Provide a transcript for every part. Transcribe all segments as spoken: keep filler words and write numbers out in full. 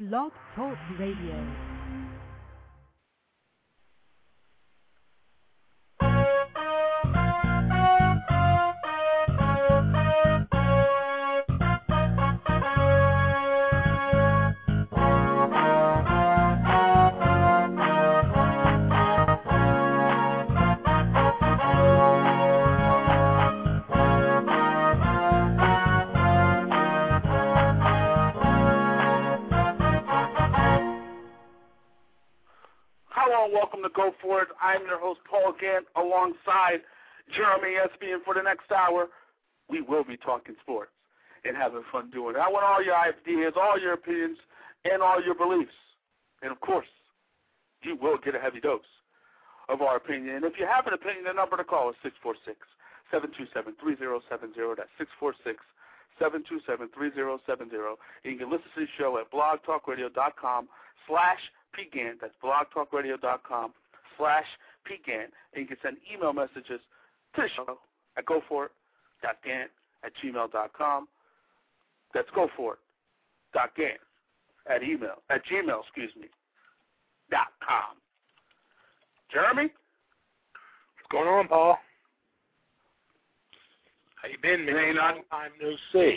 Blog Talk Radio. Welcome to Go For It. I'm your host, Paul Gant, alongside Jeremy Espy. And for the next hour, we will be talking sports and having fun doing it. I want all your ideas, all your opinions, and all your beliefs. And, of course, you will get a heavy dose of our opinion. And if you have an opinion, the number to call is six four six, seven two seven, three zero seven zero. That's six four six, seven two seven, three zero seven zero. And you can listen to the show at blogtalkradio.com slash PGAN. That's blogtalkradio.com slash PGAN. And you can send email messages to the show at goforit.gant at gmail.com. That's goforit.gant at email, at gmail, excuse me, dot com. Jeremy? What's going on, Paul? How you been, man? Long time no see.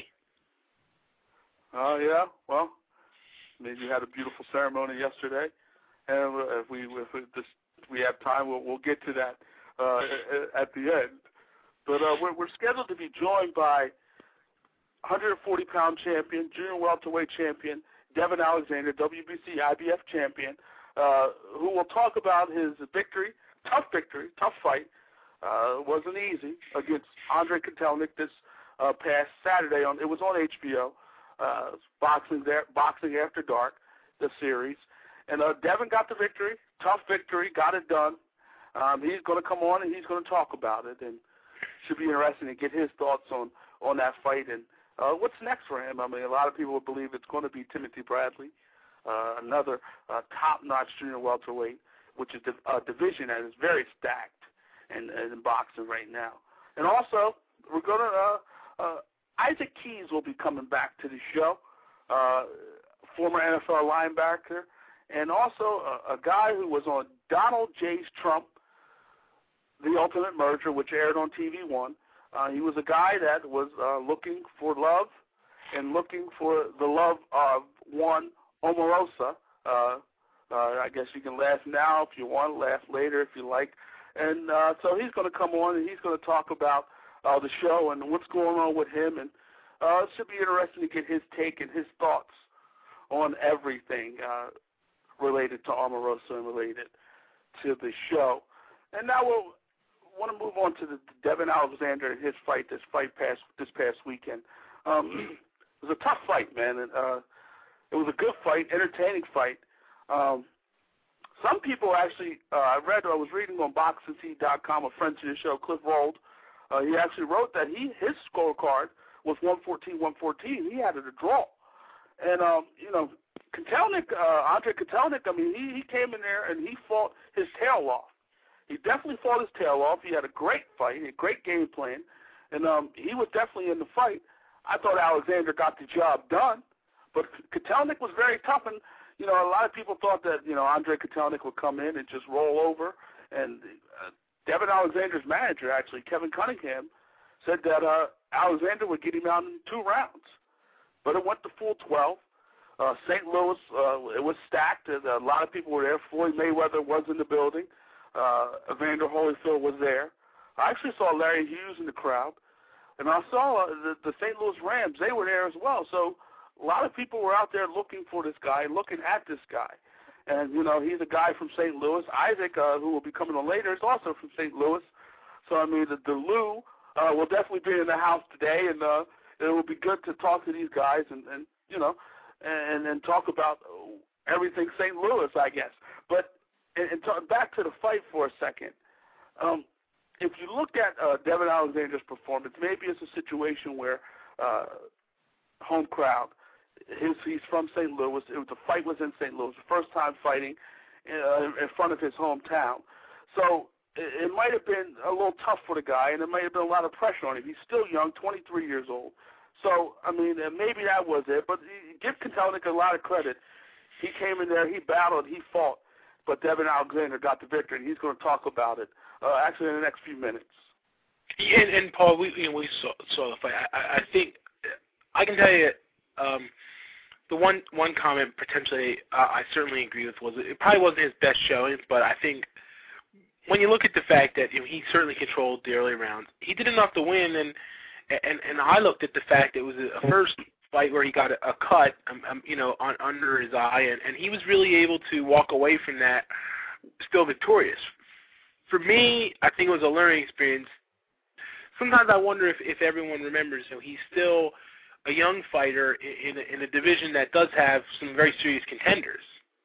Oh, yeah? Well, maybe you had a beautiful ceremony yesterday, and if we if we, just, we have time, we'll, we'll get to that uh, at the end. But uh, we're, we're scheduled to be joined by one forty pound champion, junior welterweight champion, Devin Alexander, W B C I B F champion, uh, who will talk about his victory, tough victory, tough fight. Uh, wasn't easy against Andre Kotelnik this uh, past Saturday. On it was on H B O. Uh, boxing there, boxing after dark, the series, and uh, Devin got the victory, tough victory, got it done. Um, he's going to come on and he's going to talk about it, and should be interesting to get his thoughts on on that fight and uh, what's next for him. I mean, a lot of people believe it's going to be Timothy Bradley, uh, another uh, top-notch junior welterweight, which is a division that is very stacked in, in boxing right now. And also, we're going to. Uh, uh, Isaac Keys will be coming back to the show, uh, former N F L linebacker, and also a, a guy who was on Donald J's Trump, The Ultimate Merger, which aired on T V one. Uh, he was a guy that was uh, looking for love and looking for the love of one Omarosa. Uh, uh, I guess you can laugh now if you want, laugh later if you like. And uh, so he's going to come on and he's going to talk about Uh, the show and what's going on with him, and uh, it should be interesting to get his take and his thoughts on everything uh, related to Omarosa and related to the show. And now we'll want to move on to the Devin Alexander and his fight. This fight past this past weekend. Um, it was a tough fight, man. And, uh, it was a good fight, entertaining fight. Um, some people actually, uh, I read, I was reading on boxing T dot com, a friend to the show, Cliff Rold. Uh, he actually wrote that he his scorecard was one fourteen one fourteen. He had it a draw. And, um, you know, Kotelnik, uh, Andre Kotelnik, I mean, he, he came in there and he fought his tail off. He definitely fought his tail off. He had a great fight, a great game plan, and um, he was definitely in the fight. I thought Alexander got the job done, but Kotelnik was very tough. And, you know, a lot of people thought that, you know, Andre Kotelnik would come in and just roll over, and uh, Devin Alexander's manager, actually, Kevin Cunningham, said that uh, Alexander would get him out in two rounds. But it went to full twelve. Uh, Saint Louis, uh, it was stacked. A lot of people were there. Floyd Mayweather was in the building. Uh, Evander Holyfield was there. I actually saw Larry Hughes in the crowd. And I saw uh, the, the Saint Louis Rams. They were there as well. So a lot of people were out there looking for this guy, looking at this guy. And, you know, he's a guy from Saint Louis. Isaac, uh, who will be coming on later, is also from Saint Louis. So, I mean, the, the Lou uh, will definitely be in the house today, and uh, it will be good to talk to these guys and, and you know, and, and talk about everything Saint Louis, I guess. But and, and talk, back to the fight for a second. Um, if you look at uh, Devin Alexander's performance, maybe it's a situation where uh, home crowd, His, he's from Saint Louis. It was, the fight was in Saint Louis, the first time fighting uh, in front of his hometown. So it, it might have been a little tough for the guy, and it might have been a lot of pressure on him. He's still young, twenty-three years old. So, I mean, maybe that was it. But give Kotelnik a lot of credit. He came in there, he battled, he fought, but Devin Alexander got the victory, and he's going to talk about it uh, actually in the next few minutes. Yeah, and, and Paul, we you know, we saw saw the fight. I, I think I can tell you um, the one one comment potentially uh, I certainly agree with was it probably wasn't his best showing, but I think when you look at the fact that you know, he certainly controlled the early rounds, he did enough to win, and and and I looked at the fact it was a first fight where he got a, a cut, um, um, you know, on, under his eye, and, and he was really able to walk away from that still victorious. For me, I think it was a learning experience. Sometimes I wonder if, if everyone remembers, you know, he's still a young fighter in, in, a, in a division that does have some very serious contenders.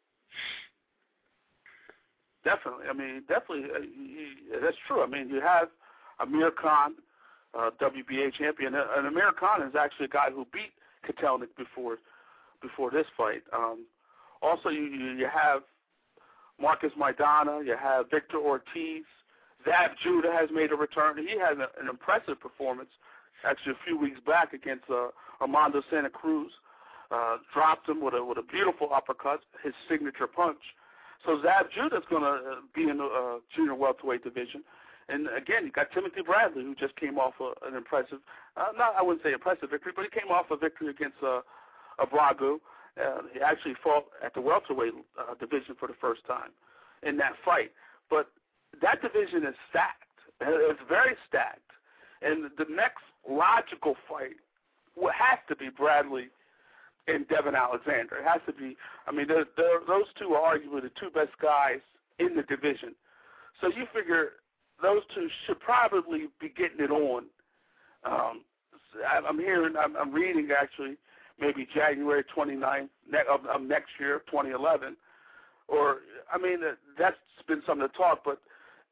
Definitely. I mean, definitely, uh, he, that's true. I mean, you have Amir Khan, uh, W B A champion, and Amir Khan is actually a guy who beat Kotelnik before before this fight. Um, also, you, you you have Marcus Maidana, you have Victor Ortiz, Zab Judah has made a return. He had a, an impressive performance actually a few weeks back against uh, Armando Santa Cruz. Uh, dropped him with a with a beautiful uppercut, his signature punch. So Zab Judah's going to be in the uh, junior welterweight division. And, again, you got Timothy Bradley, who just came off a, an impressive, uh, not I wouldn't say impressive victory, but he came off a victory against uh, Abragu. Uh, he actually fought at the welterweight uh, division for the first time in that fight. But that division is stacked. It's very stacked. And the next logical fight has to be Bradley and Devin Alexander. It has to be, I mean, they're, they're, those two are arguably the two best guys in the division. So you figure those two should probably be getting it on. Um, I'm hearing, I'm, I'm reading actually, maybe January twenty-ninth of, of next year, twenty eleven. Or, I mean, that's been something to talk, but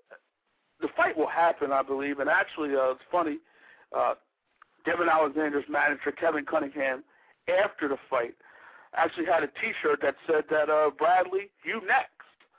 the fight will happen, I believe. And actually, uh, it's funny, uh, Devin Alexander's manager, Kevin Cunningham, after the fight, actually had a T-shirt that said that, uh, Bradley, you next.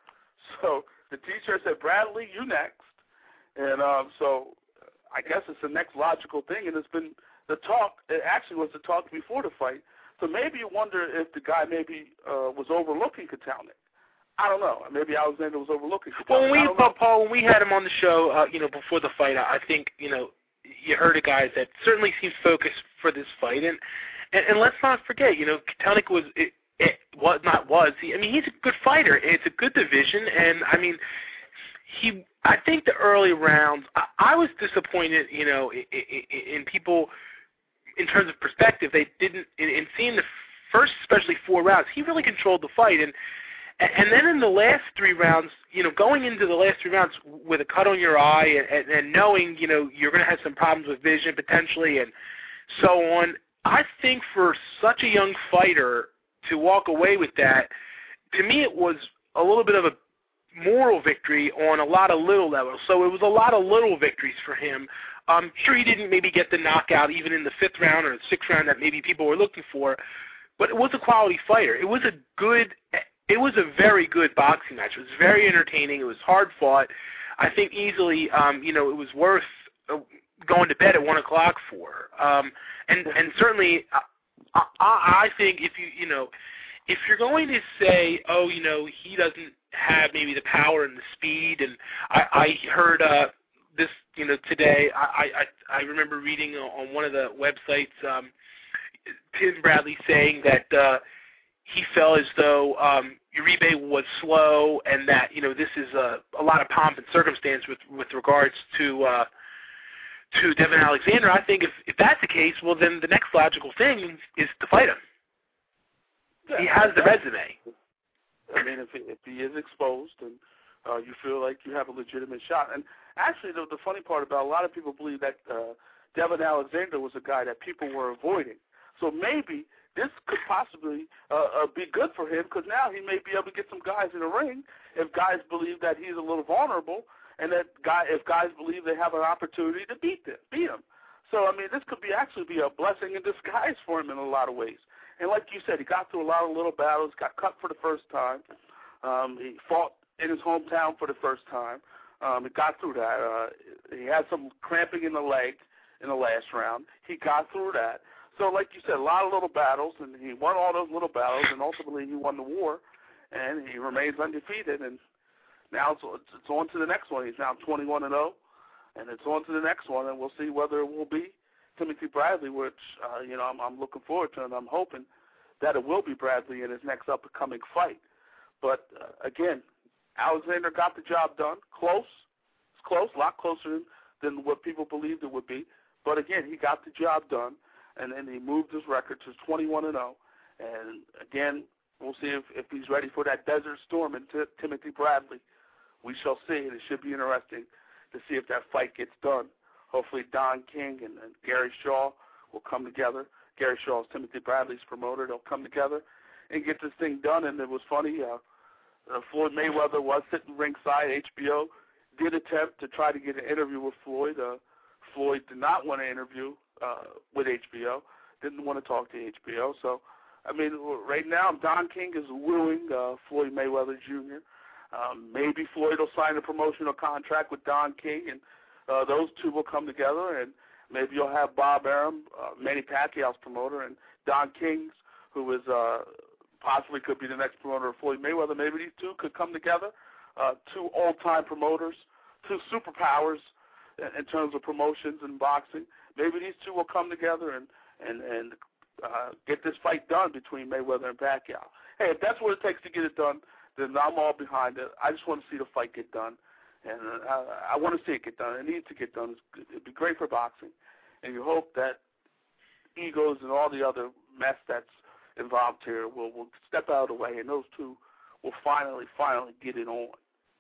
So the T-shirt said, Bradley, you next. And um, so I guess it's the next logical thing, and it's been the talk. It actually was the talk before the fight. So maybe you wonder if the guy maybe uh, was overlooking Kotelnik. I don't know. Maybe Alexander was overlooking Kotelnik. Well, when we, Paul, Paul, when we had him on the show, uh, you know, before the fight, I think, you know, you heard a guy that certainly seemed focused for this fight, and and, and let's not forget, you know, Kotelnik was it, it was not was. He, I mean, he's a good fighter. It's a good division, and I mean, he. I think the early rounds, I, I was disappointed, you know, in, in, in people in terms of perspective. They didn't, in, in seeing the first, especially four rounds, he really controlled the fight. And and then in the last three rounds, you know, going into the last three rounds with a cut on your eye and, and, and knowing, you know, you're going to have some problems with vision potentially and so on, I think for such a young fighter to walk away with that, to me it was a little bit of a moral victory on a lot of little levels. So it was a lot of little victories for him. Um, sure, he didn't maybe get the knockout even in the fifth round or the sixth round that maybe people were looking for, but it was a quality fighter. It was a good, it was a very good boxing match. It was very entertaining. It was hard fought. I think easily, um, you know, it was worth uh, going to bed at one o'clock for. Um, and and certainly, I, I, I think if you you know, if you're going to say, oh, you know, he doesn't have maybe the power and the speed, and I, I heard uh, this, you know, today. I, I I remember reading on one of the websites um, Tim Bradley saying that uh, he felt as though um, Uribe was slow, and that you know this is a, a lot of pomp and circumstance with with regards to uh, to Devin Alexander. I think if if that's the case, well then the next logical thing is to fight him. Yeah, he has the resume. I mean, if if he is exposed and uh, you feel like you have a legitimate shot, and actually the, the funny part about a lot of people believe that uh, Devin Alexander was a guy that people were avoiding. So maybe this could possibly uh, uh, be good for him because now he may be able to get some guys in the ring if guys believe that he's a little vulnerable, and that guy if guys believe they have an opportunity to beat them, beat him. So I mean, this could be actually be a blessing in disguise for him in a lot of ways. And like you said, he got through a lot of little battles, got cut for the first time. Um, he fought in his hometown for the first time. Um, he got through that. Uh, he had some cramping in the leg in the last round. He got through that. So, like you said, a lot of little battles, and he won all those little battles, and ultimately he won the war, and he remains undefeated. And now it's, it's on to the next one. He's now twenty-one and oh, and it's on to the next one, and we'll see whether it will be Timothy Bradley, which uh, you know I'm, I'm looking forward to, and I'm hoping that it will be Bradley in his next up-and-coming fight. But uh, again, Alexander got the job done. Close, it's close, a lot closer than what people believed it would be. But again, he got the job done. And then he moved his record to twenty-one and oh. And again, we'll see if, if he's ready for that Desert Storm and t- Timothy Bradley. We shall see. And it should be interesting to see if that fight gets done. Hopefully Don King and, and Gary Shaw will come together. Gary Shaw is Timothy Bradley's promoter. They'll come together and get this thing done. And it was funny. Uh, uh, Floyd Mayweather was sitting ringside. H B O did attempt to try to get an interview with Floyd. Uh, Floyd did not want to interview Uh, with H B O, didn't want to talk to H B O. So, I mean, right now, Don King is wooing uh, Floyd Mayweather Junior Um, maybe Floyd will sign a promotional contract with Don King, and uh, those two will come together, and maybe you'll have Bob Arum, uh, Manny Pacquiao's promoter, and Don King's, who is uh, possibly could be the next promoter of Floyd Mayweather. Maybe these two could come together, uh, two old-time promoters, two superpowers in, in terms of promotions and boxing. Maybe these two will come together and and and uh, get this fight done between Mayweather and Pacquiao. Hey, if that's what it takes to get it done, then I'm all behind it. I just want to see the fight get done, and uh, I want to see it get done. It needs to get done. It'd be great for boxing, and you hope that egos and all the other mess that's involved here will will step out of the way, and those two will finally, finally get it on.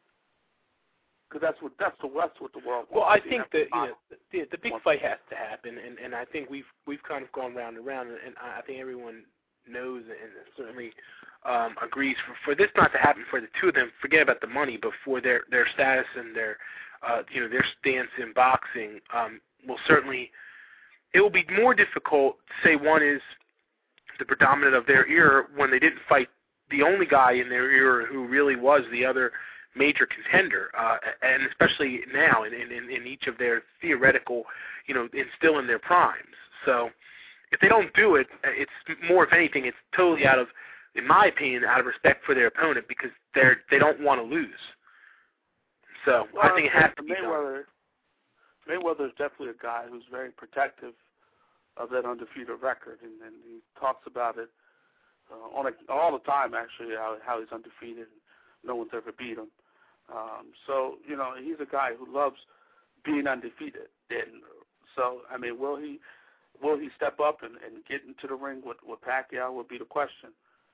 Because that's what that's the that's what the world wants. Well, I think that you know, the the big wants fight has to happen, and and I think we've we've kind of gone round and round, and I think everyone knows and certainly um, agrees for for this not to happen for the two of them. Forget about the money, but for their their status and their uh, you know their stance in boxing um, will certainly it will be more difficult. Say one is the predominant of their era when they didn't fight the only guy in their era who really was the other major contender, uh, and especially now in, in, in each of their theoretical, you know, in still in their primes. So if they don't do it, it's more, if anything, it's totally out of, in my opinion, out of respect for their opponent because they're they don't want to lose. So well, I think it has to be Mayweather, done. Mayweather is definitely a guy who's very protective of that undefeated record, and, and he talks about it uh, on a, all the time, actually, how, how he's undefeated. No one's ever beat him. Um, so, you know, he's a guy who loves being undefeated. And so, I mean, will he will he step up and, and get into the ring with, with Pacquiao would be the question.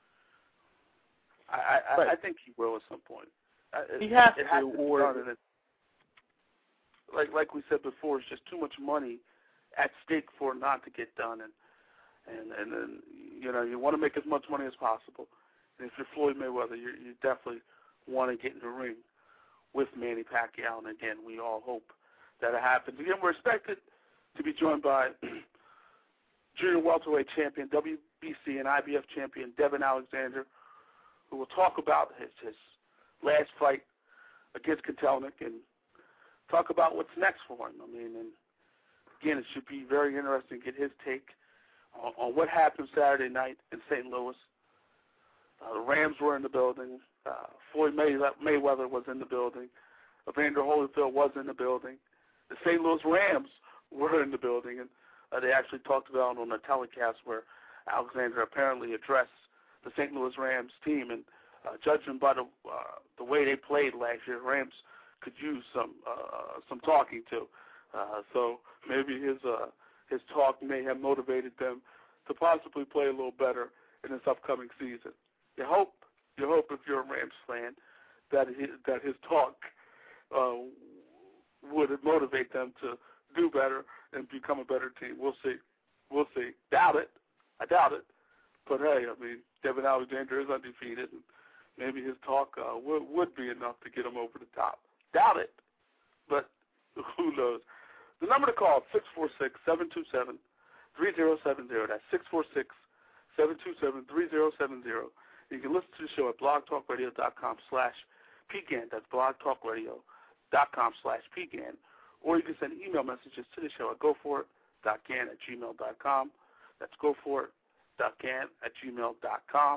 I, I, right. I think he will at some point. He has it to, has to or... it, like like we said before, it's just too much money at stake for it not to get done. And, and, and then, you know, you want to make as much money as possible. And if you're Floyd Mayweather, you you definitely want to get in the ring with Manny Pacquiao, and again, we all hope that it happens. Again, we're expected to be joined by junior welterweight champion, W B C and I B F champion Devin Alexander, who will talk about his, his last fight against Kotelnik and talk about what's next for him. I mean, and again, it should be very interesting to get his take on, on what happened Saturday night in Saint Louis. Uh, the Rams were in the building. Uh, Floyd May- Mayweather was in the building. Evander Holyfield was in the building. The Saint Louis Rams were in the building, and uh, they actually talked about on the telecast where Alexander apparently addressed the Saint Louis Rams team, and uh, judging by the uh, the way they played last year, Rams could use some uh, some talking to. Uh, so maybe his uh, his talk may have motivated them to possibly play a little better in this upcoming season. You hope, you hope if you're a Rams fan, that his, that his talk uh, would motivate them to do better and become a better team. We'll see. We'll see. Doubt it. I doubt it. But hey, I mean, Devin Alexander is undefeated, and maybe his talk uh, would would be enough to get him over the top. Doubt it, but who knows? The number to call is six four six, seven two seven, three zero seven zero. That's six four six, seven two seven, three zero seven zero. You can listen to the show at blogtalkradio.com slash PGAN. That's blogtalkradio.com slash PGAN. Or you can send email messages to the show at goforit dot gan at gmail dot com. That's goforit.can at gmail dot com.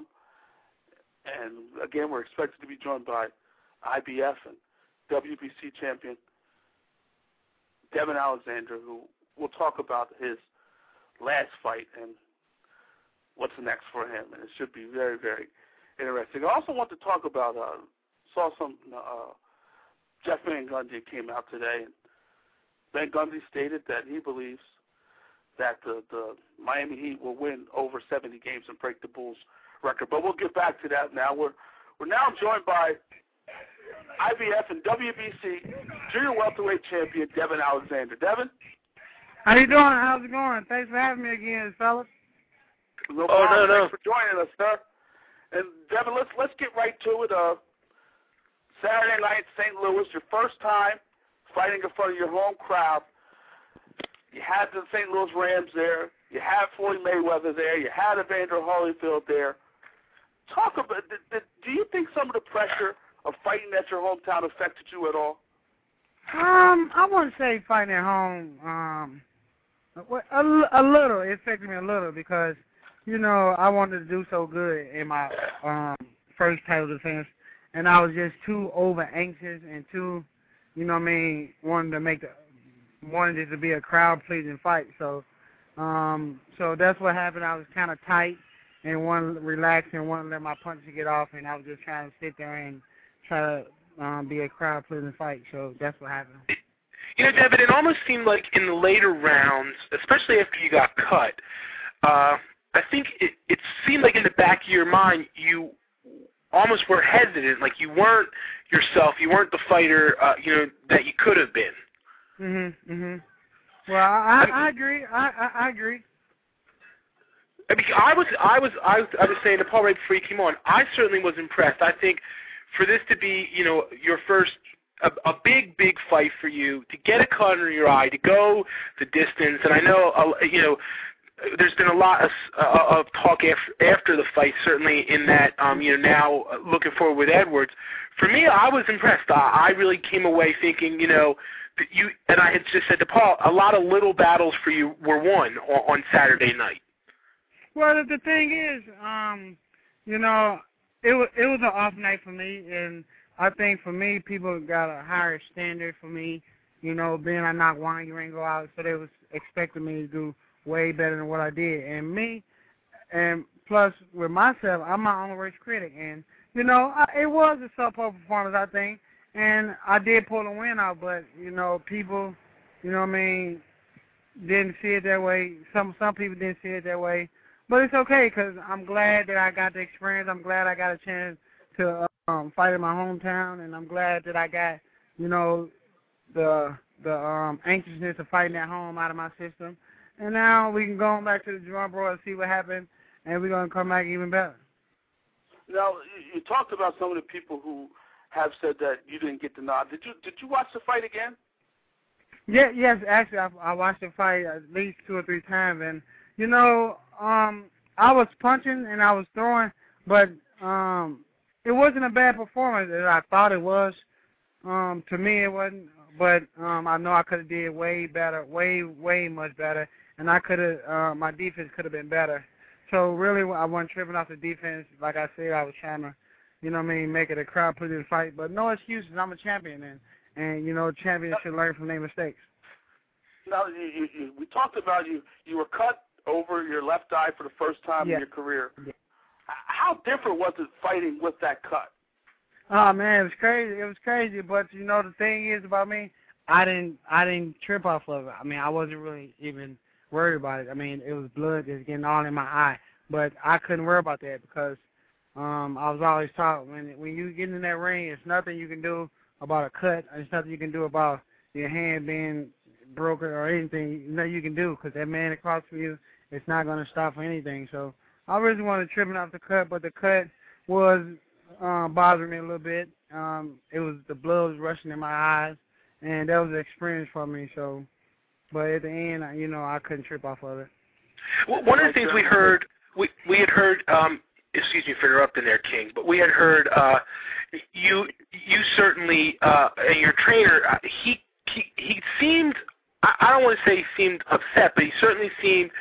And again, we're expected to be joined by I B F and W B C champion Devin Alexander, who will talk about his last fight and what's next for him. And it should be very, very interesting. I also want to talk about, uh, saw some, uh, Jeff Van Gundy came out today, and Van Gundy stated that he believes that the, the Miami Heat will win over seventy games and break the Bulls record. But we'll get back to that now. We're we're now joined by I B F and W B C junior welterweight champion Devin Alexander. Devin? How you doing? How's it going? Thanks for having me again, fellas. No oh, problem. no, no. Thanks for joining us, sir. And Devin, let's let's get right to it. Uh, Saturday night, Saint Louis, your first time fighting in front of your home crowd. You had the Saint Louis Rams there. You had Floyd Mayweather there. You had Evander Holyfield there. Talk about, did, did, do you think some of the pressure of fighting at your hometown affected you at all? Um, I wouldn't say fighting at home. Um, a, a little. It affected me a little because, you know, I wanted to do so good in my um, first title defense, and I was just too over anxious and too, you know what I mean, wanted to make the, wanted it to be a crowd pleasing fight. So, um, so that's what happened. I was kind of tight and wanted to relax and wanted to let my punches get off, and I was just trying to sit there and try to um, be a crowd pleasing fight. So that's what happened. You know, Devin, it almost seemed like in the later rounds, especially after you got cut, uh, I think it, it seemed like in the back of your mind you almost were hesitant, like you weren't yourself, you weren't the fighter, uh, you know, that you could have been. Mhm, mhm. Well, I, I, I agree. I, I, I agree. I mean, I was, I was, I was, I was saying to Paul right before you came on, I certainly was impressed. I think for this to be, you know, your first, a, a big, big fight for you, to get a cut under your eye, to go the distance, and I know, uh, you know, there's been a lot of, uh, of talk after, after the fight, certainly in that, um, you know, now looking forward with Edwards. For me, I was impressed. I, I really came away thinking, you know, that you, and I had just said to Paul, a lot of little battles for you were won on, on Saturday night. Well, the, the thing is, um, you know, it was it was an off night for me, and I think for me, people got a higher standard for me. You know, being I knocked Juan Urango out, so they was expecting me to do way better than what I did. And me, and plus with myself, I'm my own worst critic, and you know, I, it was a subpar performance, I think, and I did pull a win out, but you know, people, you know what I mean, didn't see it that way. Some some people didn't see it that way. But it's okay because I'm glad that I got the experience. I'm glad I got a chance to um, fight in my hometown, and I'm glad that I got, you know, the the um, anxiousness of fighting at home out of my system. And now we can go back to the drawing board and see what happened, and we're going to come back even better. Now, you talked about some of the people who have said that you didn't get the nod. Did you Did you watch the fight again? Yeah, yes, actually, I, I watched the fight at least two or three times, and you know, um, I was punching and I was throwing, but um, it wasn't a bad performance as I thought it was. Um, to me, it wasn't, but um, I know I could have did way better, way, way much better, and I could have, uh, my defense could have been better. So really, I wasn't tripping off the defense. Like I said, I was trying to, you know what I mean, make it a crowd-pleasing fight, but no excuses. I'm a champion, and, and you know, champions should learn from their mistakes. Now, you, you, you, we talked about you, you were cut over your left eye for the first time yeah. in your career. Yeah. How different was it fighting with that cut? Oh man, it was crazy. It was crazy. But you know the thing is about me, I didn't I didn't trip off of it. I mean, I wasn't really even worried about it. I mean, it was blood just getting all in my eye. But I couldn't worry about that because um, I was always taught when when you get in that ring, it's nothing you can do about a cut. There's nothing you can do about your hand being broken or anything. Nothing you can do because that man across from you, it's not going to stop for anything. So I really wanted tripping off the cut, but the cut was um, bothering me a little bit. Um, it was the blood was rushing in my eyes, and that was an experience for me. So, but at the end, you know, I couldn't trip off of it. Well, one of the things we heard, we we had heard. Um, excuse me for interrupting there, King, but we had heard uh, you you certainly uh, and your trainer. Uh, he he he seemed. I, I don't want to say he seemed upset, but he certainly seemed.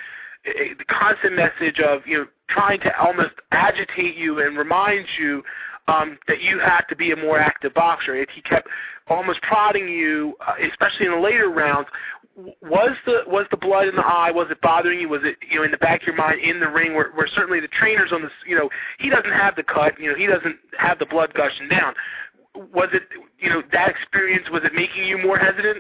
a, the constant message of, you know, trying to almost agitate you and remind you um, that you have to be a more active boxer. If he kept almost prodding you, uh, especially in the later rounds, was the was the blood in the eye? Was it bothering you? Was it, you know, in the back of your mind in the ring where, where certainly the trainers on this, you know, he doesn't have the cut, you know, he doesn't have the blood gushing down. Was it, you know, that experience, was it making you more hesitant?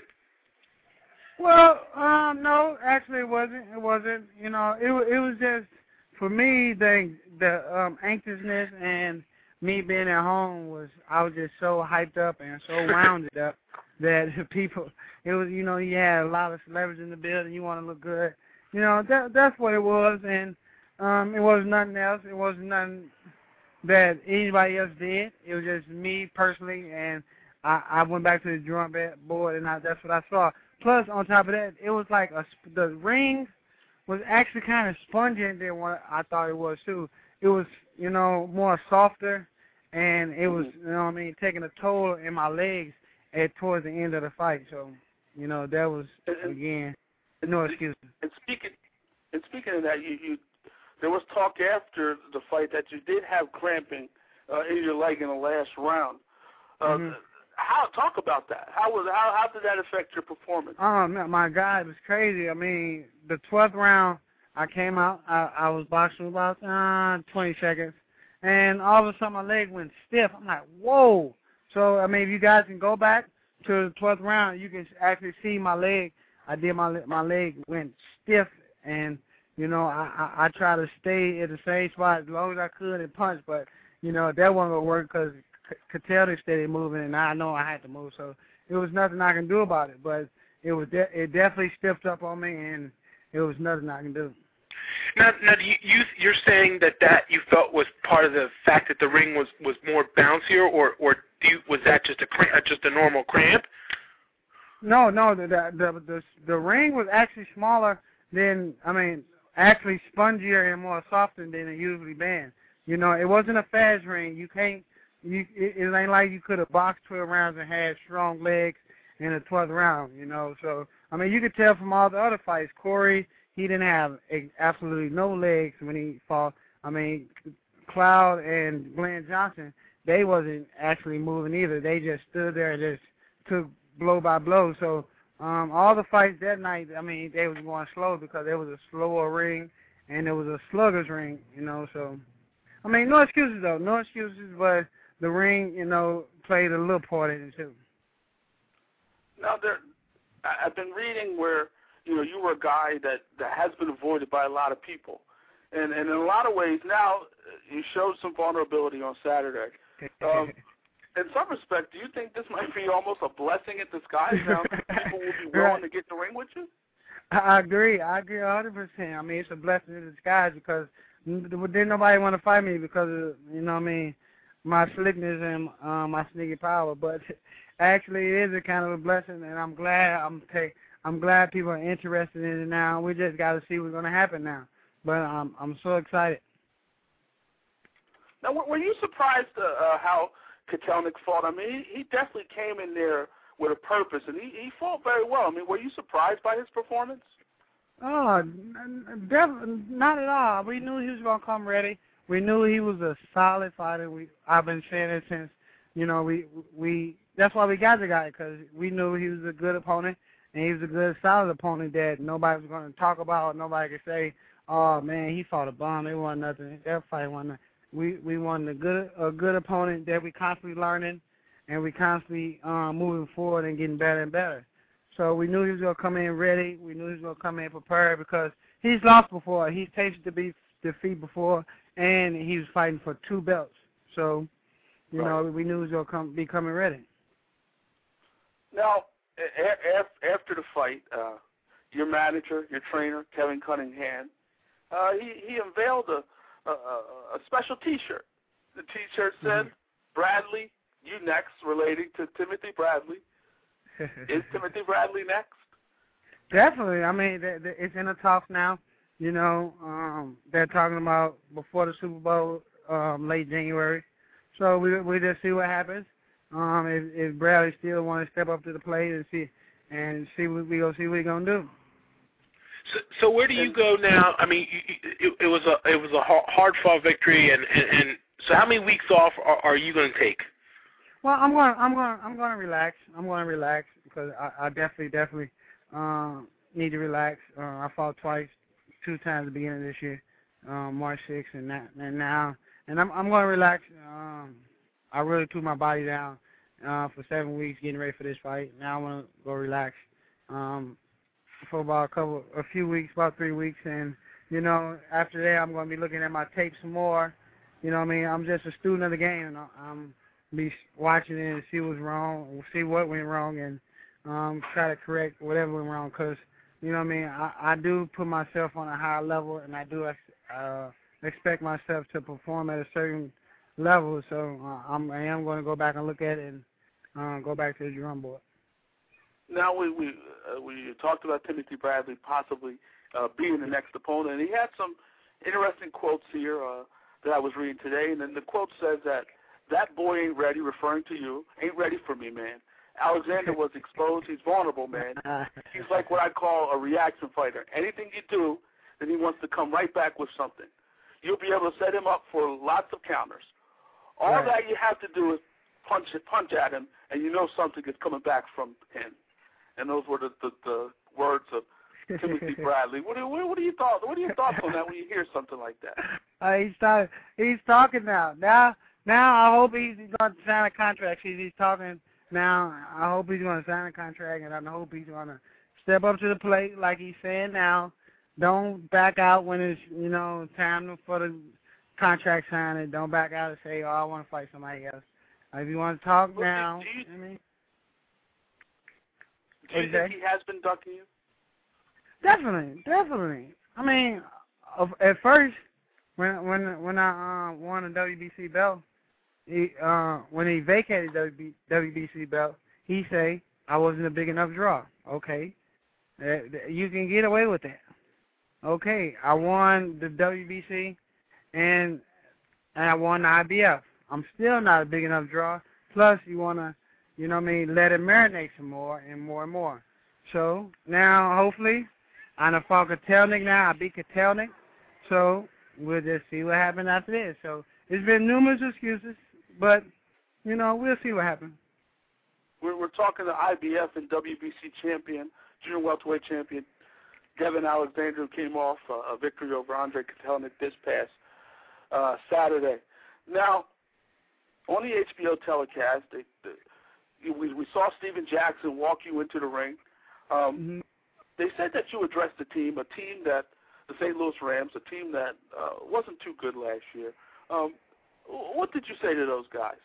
Well, um, no, actually it wasn't. It wasn't. You know, it it was just, for me, the the um, anxiousness and me being at home was, I was just so hyped up and so wounded up that people, it was, you know, you had a lot of celebrities in the building, you want to look good. You know, that that's what it was, and um, it wasn't nothing else. It wasn't nothing that anybody else did. It was just me personally, and I, I went back to the drawing board, and I, that's what I saw. Plus, on top of that, it was like a, the ring was actually kind of spongy than what I thought it was, too. It was, you know, more softer, and it was, you know what I mean, taking a toll in my legs at towards the end of the fight. So, you know, that was, again, no excuses. And speaking, and speaking of that, you, you there was talk after the fight that you did have cramping uh, in your leg in the last round. Uh, mm-hmm. How talk about that? How was how how did that affect your performance? Oh man, my God, it was crazy. I mean, the twelfth round, I came out. I, I was boxing about uh, twenty seconds, and all of a sudden my leg went stiff. I'm like, whoa! So I mean, if you guys can go back to the twelfth round, you can actually see my leg. I did my my leg went stiff, and you know, I I, I tried to stay at the same spot as long as I could and punch, but you know that wasn't gonna work because could tell they steady moving, and I know I had to move, so it was nothing I can do about it. But it was de- it definitely stiffed up on me, and it was nothing I can do. Now, now do you, you you're saying that that you felt was part of the fact that the ring was, was more bouncier, or or do you, was that just a cramp, just a normal cramp? No, no, the the the the, the ring was actually smaller than, I mean, actually spongier and more softer than it usually been. You know, it wasn't a fast ring. You can't. You, it, it ain't like you could have boxed twelve rounds and had strong legs in the twelfth round, you know. So, I mean, you could tell from all the other fights, Corey, he didn't have a, absolutely no legs when he fought. I mean, Cloud and Glenn Johnson, they wasn't actually moving either. They just stood there and just took blow by blow. So, um, all the fights that night, I mean, they was going slow because it was a slower ring and it was a slugger's ring, you know. So, I mean, no excuses, though. No excuses, but the ring, you know, played a little part in it, too. Now, there, I've been reading where, you know, you were a guy that, that has been avoided by a lot of people. And, and in a lot of ways, now, you showed some vulnerability on Saturday. Um, in some respect, do you think this might be almost a blessing in disguise now? People will be willing right. to get in the ring with you? I agree. I agree one hundred percent. I mean, it's a blessing in disguise because didn't nobody want to fight me because of, you know what I mean, my slickness and um, my sneaky power, but actually it is a kind of a blessing, and I'm glad I'm take, I'm glad people are interested in it now. We just got to see what's going to happen now, but um, I'm so excited. Now, were you surprised uh, uh, how Kotelnik fought? I mean, he, he definitely came in there with a purpose, and he, he fought very well. I mean, were you surprised by his performance? Oh, definitely not at all. We knew he was going to come ready. We knew he was a solid fighter. We I've been saying it since, you know, we we that's why we got the guy, because we knew he was a good opponent, and he was a good, solid opponent that nobody was going to talk about. Nobody could say, oh, man, he fought a bomb. It wasn't nothing. That fight wasn't nothing. We, we wanted a good, a good opponent that we constantly learning, and we constantly um, moving forward and getting better and better. So we knew he was going to come in ready. We knew he was going to come in prepared because he's lost before. He's tasted to be defeat before, and he was fighting for two belts. So, you right. know, we knew he was going to come, be coming ready. Now, a- a- after the fight, uh, your manager, your trainer, Kevin Cunningham, uh, he, he unveiled a, a, a special T-shirt. The T-shirt said, mm-hmm. Bradley, you next, relating to Timothy Bradley. Is Timothy Bradley next? Definitely. I mean, it's in the talks now. You know, um, they're talking about before the Super Bowl, um, late January. So we we just see what happens. Um, if, if Bradley still want to step up to the plate and see and see what we gonna see what he's gonna do. So, so where do you go now? I mean, it, it was a it was a hard-fought victory, and, and, and so how many weeks off are, are you going to take? Well, I'm going I'm going I'm going to relax. I'm going to relax because I, I definitely definitely um, need to relax. Uh, I fought twice, two times at the beginning of this year, um, March sixth, and that, and now, and I'm I'm going to relax. Um, I really threw my body down uh, for seven weeks getting ready for this fight. Now I want to go relax um, for about a couple, a few weeks, about three weeks, and you know, after that I'm going to be looking at my tape some more. You know what I mean? I'm just a student of the game, and I'm be watching it and see what's wrong, see what went wrong, and um, try to correct whatever went wrong. Because you know what I mean? I, I do put myself on a higher level, and I do uh, expect myself to perform at a certain level. So uh, I'm, I am going to go back and look at it and uh, go back to the drum board. Now we we uh, we talked about Timothy Bradley possibly uh, being the next opponent, and he had some interesting quotes here uh, that I was reading today. And then the quote says that that boy ain't ready, referring to you, ain't ready for me, man. Alexander was exposed. He's vulnerable, man. He's like what I call a reaction fighter. Anything you do, then he wants to come right back with something. You'll be able to set him up for lots of counters. All right. that you have to do is punch it, punch at him, and you know something is coming back from him. And those were the, the, the words of Timothy Bradley. What are, what are your thoughts? What are your thoughts on that when you hear something like that? Uh, he's talking. He's talking now. Now, now I hope he's going to sign a contract. He's, he's talking now. I hope he's going to sign a contract, and I hope he's going to step up to the plate like he's saying now. Don't back out when it's you know time for the contract signing. Don't back out and say, "Oh, I want to fight somebody else." Uh, if you want to talk well, now, do you, I mean. Do you think he has been ducking you? Definitely, definitely. I mean, at first, when when when I uh, won a W B C belt, he, uh, when he vacated the W B C belt, he say I wasn't a big enough draw. Okay, uh, you can get away with that. Okay, I won the W B C, and and I won the I B F. I'm still not a big enough draw. Plus, you wanna. You know what I mean? Let it marinate some more and more and more. So now, hopefully, I done fought Kotelnik now. I beat Kotelnik. So we'll just see what happens after this. So it's been numerous excuses, but, you know, we'll see what happens. We're, we're talking to I B F and W B C champion, junior welterweight champion, Devin Alexander, who came off uh, a victory over Andre Kotelnik this past uh, Saturday. Now, on the H B O telecast, they, they We, we saw Steven Jackson walk you into the ring. Um, mm-hmm. They said that you addressed the team, a team that, the Saint Louis Rams, a team that uh, wasn't too good last year. Um, what did you say to those guys?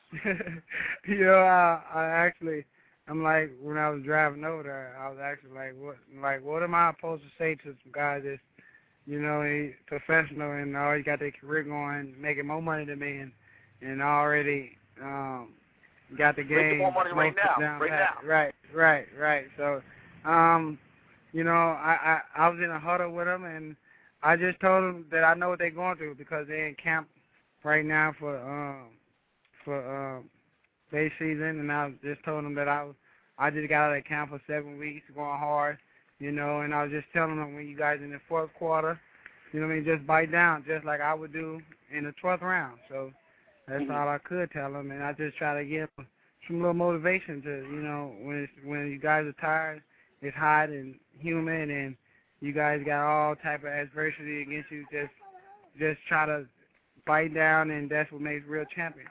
you know, I, I actually, I'm like, when I was driving over there, I was actually like, what, like, what am I supposed to say to some guys that's, you know, he professional and already got their career going, making more money than me, and, and already. Um, Got the game. Making more money right now. Down right pat. now. Right, right, right. So, um, you know, I, I I was in a huddle with them, and I just told them that I know what they're going through because they're in camp right now for um for um their season, and I just told them that I was I just got out of camp for seven weeks, going hard, you know, and I was just telling them when you guys in the fourth quarter, you know what I mean, just bite down, just like I would do in the twelfth round. So. That's mm-hmm. all I could tell them, and I just try to give them some little motivation to, you know, when it's, when you guys are tired, it's hot and humid, and you guys got all type of adversity against you. Just, just try to bite down, and that's what makes real champion.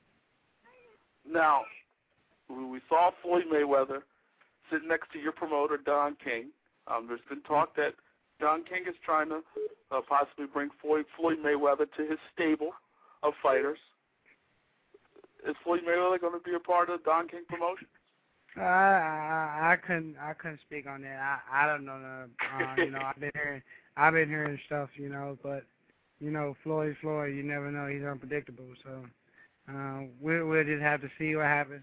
Now, we saw Floyd Mayweather sitting next to your promoter, Don King. Um, there's been talk that Don King is trying to uh, possibly bring Floyd, Floyd Mayweather to his stable of fighters. Is Floyd Mayweather going to be a part of Don King promotion? Uh, I, I couldn't I couldn't speak on that. I I don't know. Uh, you know, I've been hearing I've been hearing stuff. You know, but you know, Floyd Floyd, you never know. He's unpredictable. So uh, we'll we'll just have to see what happens.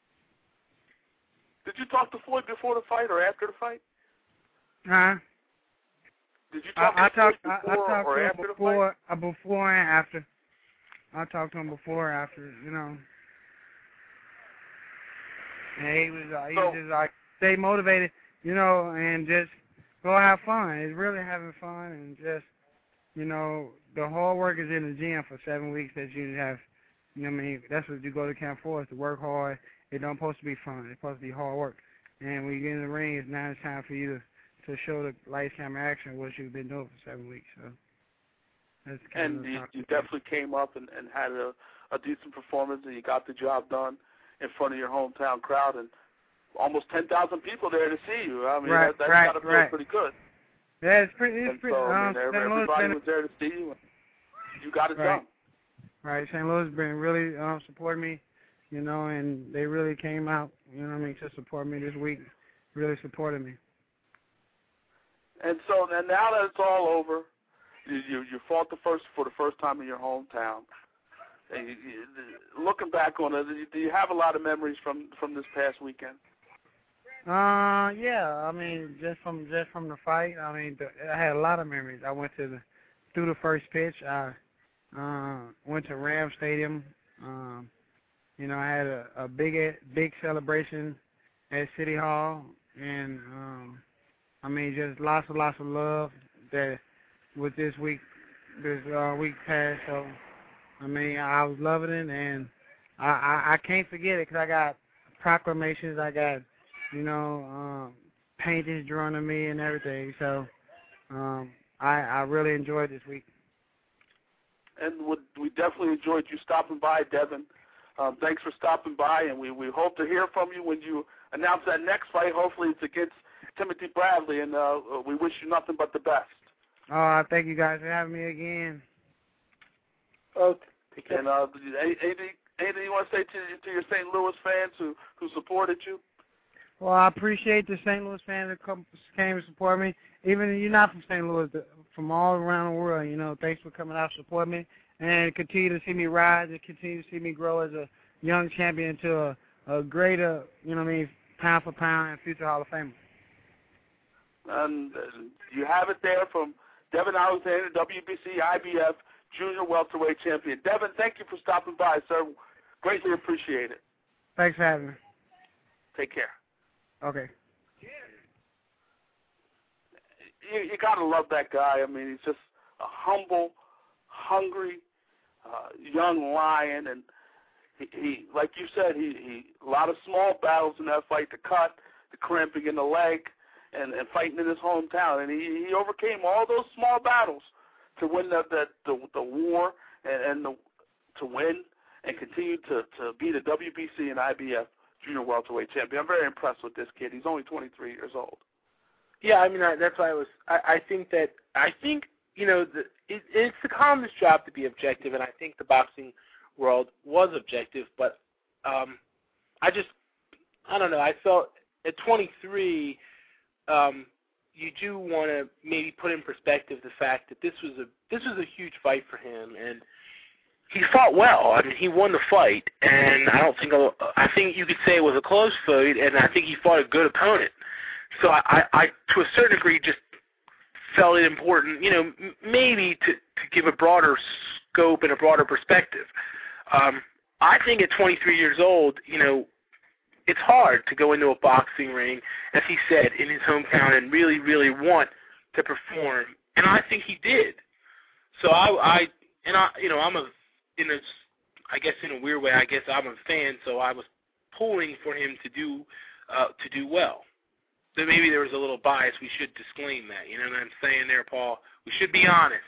Did you talk to Floyd before the fight or after the fight? Huh? Did you talk I, to Floyd I, before I, I or to after him the before, fight? Uh, before and after. I talked to him before and after, you know. And he was, uh, he so, was just like, stay motivated, you know, and just go have fun. It's really having fun and just, you know, the hard work is in the gym for seven weeks that you have, you know what I mean? That's what you go to camp for, is to work hard. It don't supposed to be fun. It's supposed to be hard work. And when you get in the ring, it's now it's time for you to, to show the lights, camera, action what you've been doing for seven weeks. So that's kind and of you, you definitely came up and, and had a, a decent performance, and you got the job done in front of your hometown crowd, and almost ten thousand people there to see you. I mean, right, that, that's right, got to feel right. pretty good. Yeah, it's pretty. It's and pretty. so, I Um, mean, Saint Louis everybody been, was there to see you, and you got it right. done. Right, Saint Louis been really um, supporting me, you know, and they really came out, you know what I mean, to support me this week. Really supported me. And so, and now that it's all over, you you, you fought the first for the first time in your hometown. And you, you, looking back on it, do you have a lot of memories from, from this past weekend? Uh, yeah. I mean, just from just from the fight, I mean, the, I had a lot of memories. I went to the through the first pitch. I uh, went to Ram Stadium. Um, you know, I had a, a big big celebration at City Hall, and um, I mean, just lots and lots of love that with this week, this uh, week past. So, I mean, I was loving it, and I I, I can't forget it because I got proclamations. I got, you know, um, paintings drawn to me and everything. So um, I, I really enjoyed this week. And would, we definitely enjoyed you stopping by, Devin. Um, thanks for stopping by, and we, we hope to hear from you when you announce that next fight. Hopefully it's against Timothy Bradley, and uh, we wish you nothing but the best. Oh, thank you guys for having me again. Oh, and uh, anything, anything you want to say to, to your Saint Louis fans who, who supported you? Well, I appreciate the Saint Louis fans that come, came to support me. Even if you're not from Saint Louis, from all around the world, you know, thanks for coming out to support me. And continue to see me rise and continue to see me grow as a young champion to a, a greater, you know what I mean, pound for pound and future Hall of Famer. And uh, you have it there from Devin Alexander, W B C I B F Junior Welterweight Champion. Devin, thank you for stopping by, sir. Greatly appreciate it. Thanks for having me. Take care. Okay. You, you got to love that guy. I mean, he's just a humble, hungry, uh, young lion, and he, he, like you said, he, he a lot of small battles in that fight, the cut, the cramping in the leg, and, and fighting in his hometown, and he, he overcame all those small battles to win the the, the, the war and, and the, to win and continue to, to be the W B C and I B F Junior Welterweight Champion. I'm very impressed with this kid. He's only twenty-three years old. Yeah, I mean, I, that's why I was. I, I think that I think you know the, it, it's the calmest job to be objective, and I think the boxing world was objective. But um, I just, I don't know. I felt at twenty-three, um, you do want to maybe put in perspective the fact that this was a this was a huge fight for him, and he fought well. I mean, he won the fight, and I don't think I think you could say it was a close fight, and I think he fought a good opponent. So I, I, I to a certain degree, just felt it important, you know, m- maybe to, to give a broader scope and a broader perspective. Um, I think at twenty-three years old, you know, it's hard to go into a boxing ring, as he said, in his hometown and really, really want to perform, and I think he did. So I, I and I, you know, I'm a, in a, I guess in a weird way, I guess I'm a fan, so I was pulling for him to do, uh, to do well. So maybe there was a little bias. We should disclaim that. You know what I'm saying there, Paul? We should be honest.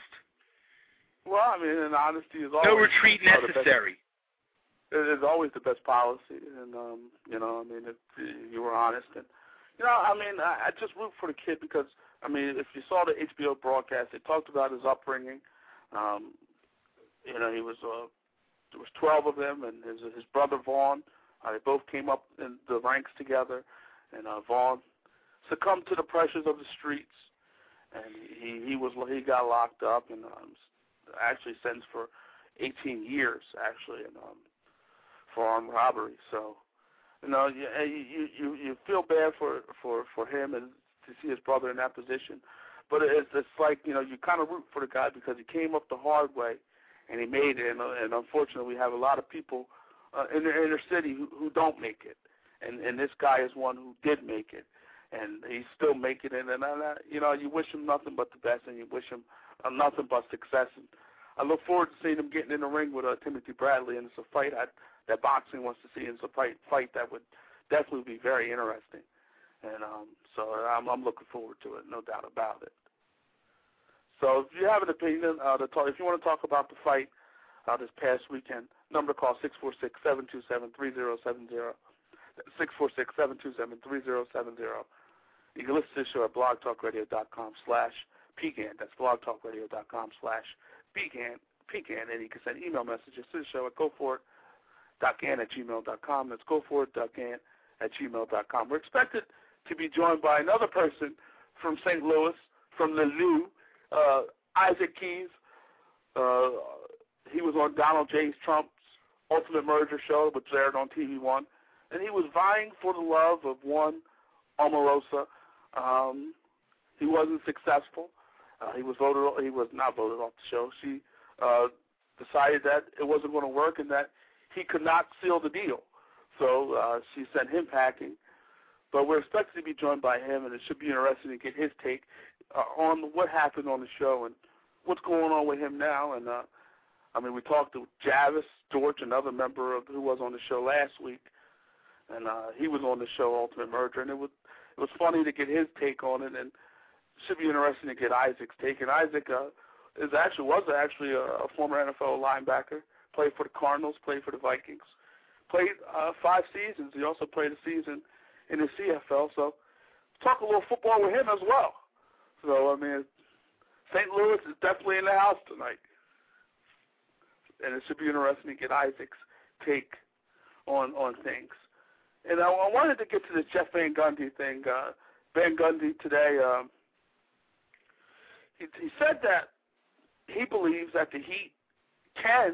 Well, I mean, and honesty is always no retreat necessary. It is always the best policy, and um, you know, I mean, if you were honest, and you know, I mean, I, I just root for the kid because, I mean, if you saw the H B O broadcast, they talked about his upbringing. Um, you know, he was uh, there was twelve of them, and his his brother Vaughn. Uh, they both came up in the ranks together, and uh, Vaughn succumbed to the pressures of the streets, and he he was he got locked up and um, actually sentenced for eighteen years actually, and um, for armed robbery. So, you know, you you you, you feel bad for, for, for him and to see his brother in that position, but it's it's like, you know, you kind of root for the guy because he came up the hard way and he made it, and, and unfortunately we have a lot of people uh, in the inner city who, who don't make it, and and this guy is one who did make it. and he's still making it. And, uh, you know, you wish him nothing but the best, and you wish him uh, nothing but success. And I look forward to seeing him getting in the ring with uh, Timothy Bradley, and it's a fight I, that boxing wants to see. It's a fight, fight that would definitely be very interesting. And um, so I'm, I'm looking forward to it, no doubt about it. So if you have an opinion, uh, to talk, if you want to talk about the fight uh, this past weekend, number to call six four six, seven two seven, three zero seven zero, six four six, seven two seven, three zero seven zero. You can listen to the show at blogtalkradio.com slash pecan. That's blogtalkradio.com slash pecan, pecan. And you can send email messages to the show at goforIt.can at gmail dot com. That's goforIt.can at gmail dot com. We're expected to be joined by another person from Saint Louis, from the Lou, uh, Isaac Keys. Uh, he was on Donald J. Trump's Ultimate Merger show, which aired on T V One, and he was vying for the love of one Omarosa. Um, he wasn't successful. Uh, he was voted. He was not voted off the show. She uh, decided that it wasn't going to work and that he could not seal the deal. So uh, she sent him packing. But we're expected to be joined by him, and it should be interesting to get his take uh, on what happened on the show and what's going on with him now. And uh, I mean, we talked to Javis George, another member of who was on the show last week, and uh, he was on the show Ultimate Merger, and it was it was funny to get his take on it, and it should be interesting to get Isaac's take. And Isaac uh, is actually was actually a, a former N F L linebacker, played for the Cardinals, played for the Vikings, played uh, five seasons. He also played a season in the C F L. So talk a little football with him as well. So I mean, Saint Louis is definitely in the house tonight, and it should be interesting to get Isaac's take on on things. And I, I wanted to get to this Jeff Van Gundy thing. Uh, Van Gundy today, um, he, he said that he believes that the Heat can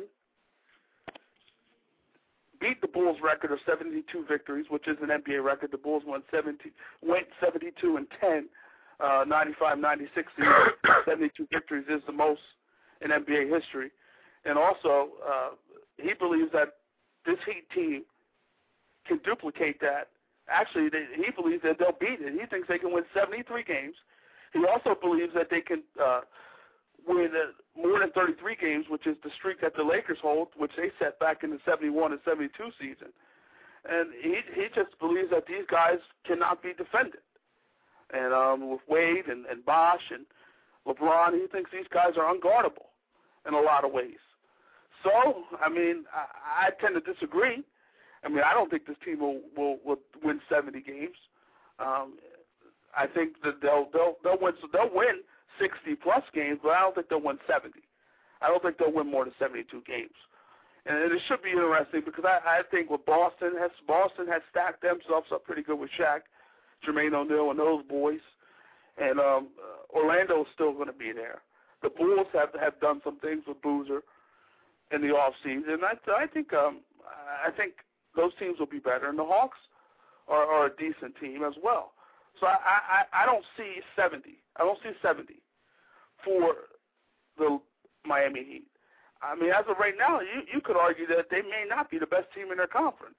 beat the Bulls' record of seventy-two victories, which is an N B A record. The Bulls won seventy, went seventy-two and ten, uh, ninety-five ninety-six season. seventy-two victories is the most in N B A history. And also, uh, he believes that this Heat team can duplicate that. Actually, they, he believes that they'll beat it. He thinks they can win seventy-three games. He also believes that they can uh, win uh, more than thirty-three games, which is the streak that the Lakers hold, which they set back in the seventy-one and seventy-two season. And he he just believes that these guys cannot be defended. And um, with Wade and, and Bosh and LeBron, he thinks these guys are unguardable in a lot of ways. So, I mean, I, I tend to disagree. I mean, I don't think this team will, will, will win seventy games. Um, I think that they'll they'll they'll win they'll win sixty plus games, but I don't think they'll win seventy. I don't think they'll win more than seventy-two games. And it should be interesting because I, I think with Boston has Boston has stacked themselves up pretty good with Shaq, Jermaine O'Neal, and those boys. And um, Orlando is still going to be there. The Bulls have have done some things with Boozer in the off season, and I, I think um, I think those teams will be better. And the Hawks are, are a decent team as well. So I, I, I don't see seventy. I don't see seventy for the Miami Heat. I mean, as of right now, you, you could argue that they may not be the best team in their conference.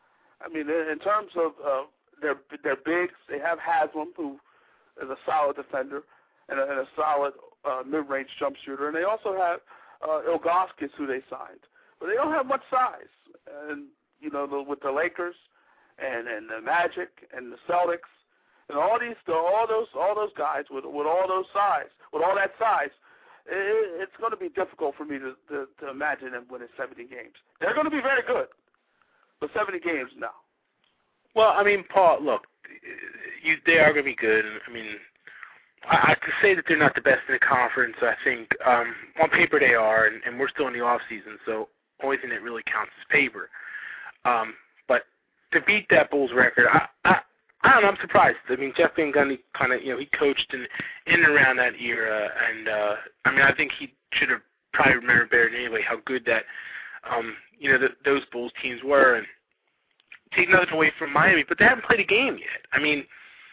I mean, in terms of uh, their their bigs, they have Haslam, who is a solid defender and a, and a solid uh, mid-range jump shooter, and they also have uh, Ilgauskas, who they signed, but they don't have much size. And you know, the, with the Lakers and and the Magic and the Celtics and all these, all those all those guys with with all those size, with all that size. It, it's going to be difficult for me to, to, to imagine them winning seventy games. They're going to be very good, but seventy games, no. Well, I mean, Paul, look, you, they are going to be good. I mean, I, I could say that they're not the best in the conference. I think um, on paper they are, and, and we're still in the off season, so only thing that really counts is paper. Um, but to beat that Bulls record, I, I, I don't know. I'm surprised. I mean, Jeff Van Gundy kind of, you know, he coached in in and around that era, and uh, I mean, I think he should have probably remembered better than anybody how good that, um, you know, the, those Bulls teams were. And take nothing away from Miami, but they haven't played a game yet. I mean,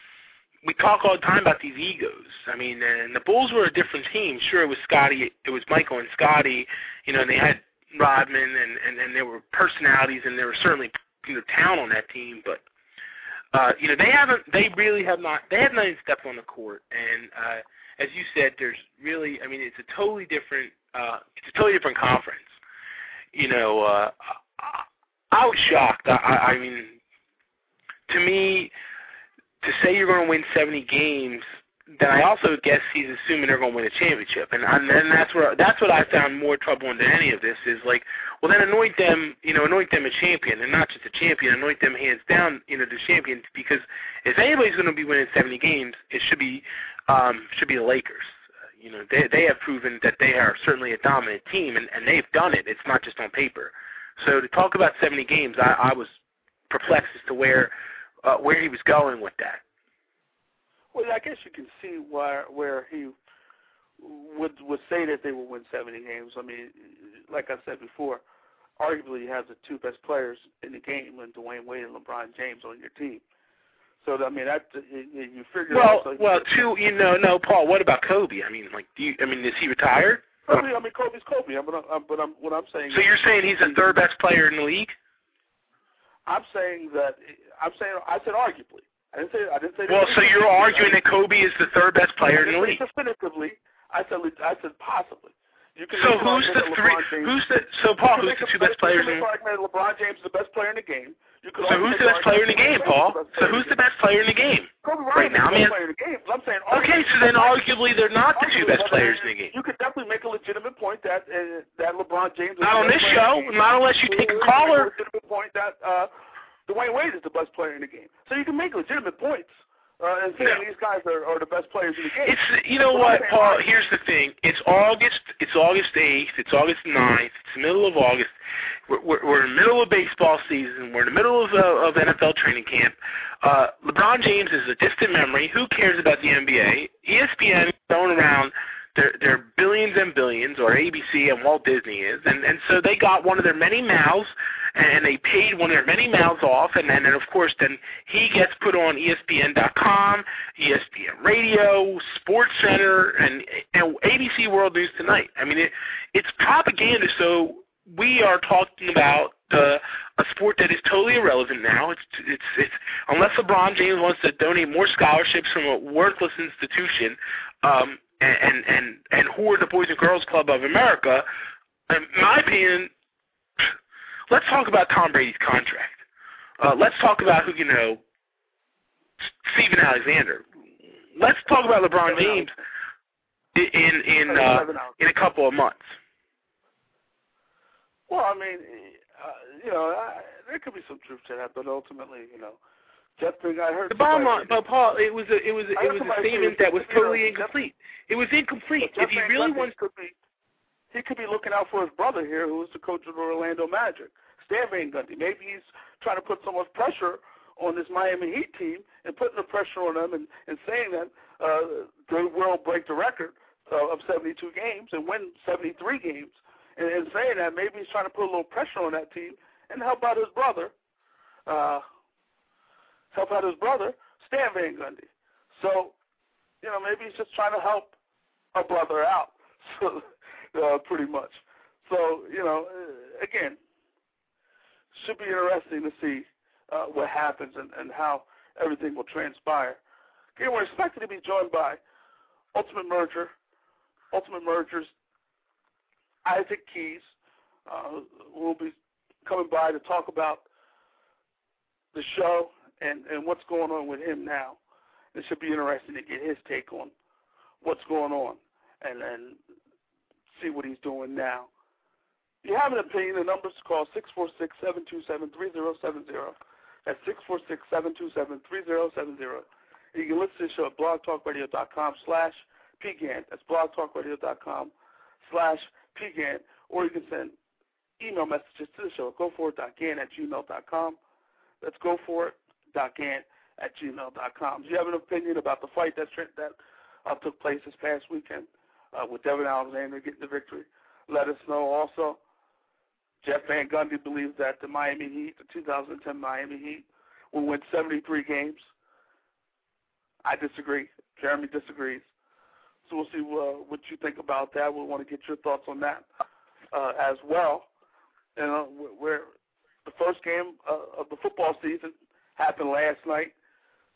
we talk all the time about these egos. I mean, and the Bulls were a different team. Sure, it was Scotty, it was Michael and Scotty, you know, and they had Rodman, and and, and there were personalities, and there was certainly, you know, talent on that team, but. uh, you know, they haven't, they really have not, they have not even stepped on the court. And uh, as you said, there's really, I mean, it's a totally different, uh, it's a totally different conference. You know, uh, I, I was shocked. I, I mean, to me, to say you're going to win seventy games, then I also guess he's assuming they're going to win a championship, and and then that's where that's what I found more troubling than any of this is like, well, then anoint them, you know, anoint them a champion, and not just a champion, anoint them hands down, you know, the champions, because if anybody's going to be winning seventy games, it should be um, should be the Lakers. Uh, you know, they they have proven that they are certainly a dominant team, and, and they've done it. It's not just on paper. So to talk about seventy games, I, I was perplexed as to where uh, where he was going with that. Well, I guess you can see where where he would would say that they will win seventy games. I mean, like I said before, arguably you have the two best players in the game, and Dwayne Wade and LeBron James on your team. So I mean, that you figure. Well, out, well, two, you know, no, Paul. What about Kobe? I mean, like, do you? I mean, is he retired? Kobe, I mean, Kobe's Kobe. But I'm, but I'm, what I'm saying. So you're saying he's the third best player in the league? I'm saying that. I'm saying I said arguably. I didn't say. I didn't say. Well, so you're arguing that Kobe is the third best player in the league? Definitively, I said. I said possibly. You can so who's the three? Who's the? So Paul, who's the two best players in the league? LeBron James is the best player in the game. You so who's the best player in the game, Paul? So who's the best player in the game? Kobe right now, I mean. Player in the game. I'm saying. Okay, so then arguably they're not the two best players in the game. You could definitely make a legitimate point that uh, that LeBron James. Is not on this show. Not unless you take a caller. A legitimate point that uh, Dwayne Wade is the best player in the game. So you can make legitimate points. Uh, and saying no. these guys are, are the best players in the game. It's you know what, Paul. Here's the thing. It's August. It's August eighth. It's August ninth. It's the middle of August. We're, we're, we're in the middle of baseball season. We're in the middle of, uh, of N F L training camp. Uh, LeBron James is a distant memory. Who cares about the N B A? E S P N is throwing around their, their billions and billions, or A B C and Walt Disney is, and and so they got one of their many mouths. And they paid one of their many mouths off, and then, and of course, then he gets put on E S P N dot com, E S P N Radio, Sports Center, and, and A B C World News Tonight. I mean, it, it's propaganda, so we are talking about uh, a sport that is totally irrelevant now. It's, it's, it's unless LeBron James wants to donate more scholarships from a worthless institution, um, and, and, and, and who are the Boys and Girls Club of America, in my opinion, let's talk about Tom Brady's contract. Uh, let's talk about who, you know, Steven Alexander. Let's talk about LeBron James in in uh, in a couple of months. Well, I mean, uh, you know, I, there could be some truth to that, but ultimately, you know, Jeff Big, I heard. The bottom line, but Paul, it was a it was a, it was a statement that was totally incomplete. It was incomplete. If he really wants. He could be looking out for his brother here, who is the coach of the Orlando Magic, Stan Van Gundy. Maybe he's trying to put so much pressure on this Miami Heat team and putting the pressure on them and, and saying that uh, they will break the record uh, of seventy-two games and win seventy-three games. And, and saying that, maybe he's trying to put a little pressure on that team and help out his brother, uh, help out his brother, Stan Van Gundy. So, you know, maybe he's just trying to help a brother out. So. Uh, pretty much. So, you know, uh, again, should be interesting to see uh, what happens and, and how everything will transpire. Again, we're expected to be joined by Ultimate Merger, Ultimate Mergers, Isaac Keys, uh, who will be coming by to talk about the show and, and what's going on with him now. It should be interesting to get his take on what's going on and and see what he's doing now. If you have an opinion, the number's call six four six, seven two seven, three zero seven zero. That's six four six, seven two seven, three zero seven zero. And you can listen to the show at blogtalkradio.com slash PGAN. That's blogtalkradio.com slash PGAN. Or you can send email messages to the show at goforit.gan at gmail dot com. That's goforit.gan at gmail dot com. Do you have an opinion about the fight that, that uh, took place this past weekend? Uh, with Devin Alexander getting the victory, let us know. Also, Jeff Van Gundy believes that the Miami Heat, the two thousand ten Miami Heat, will win seventy-three games. I disagree. Jeremy disagrees. So we'll see uh, what you think about that. We want to get your thoughts on that uh, as well. And uh, where the first game uh, of the football season happened last night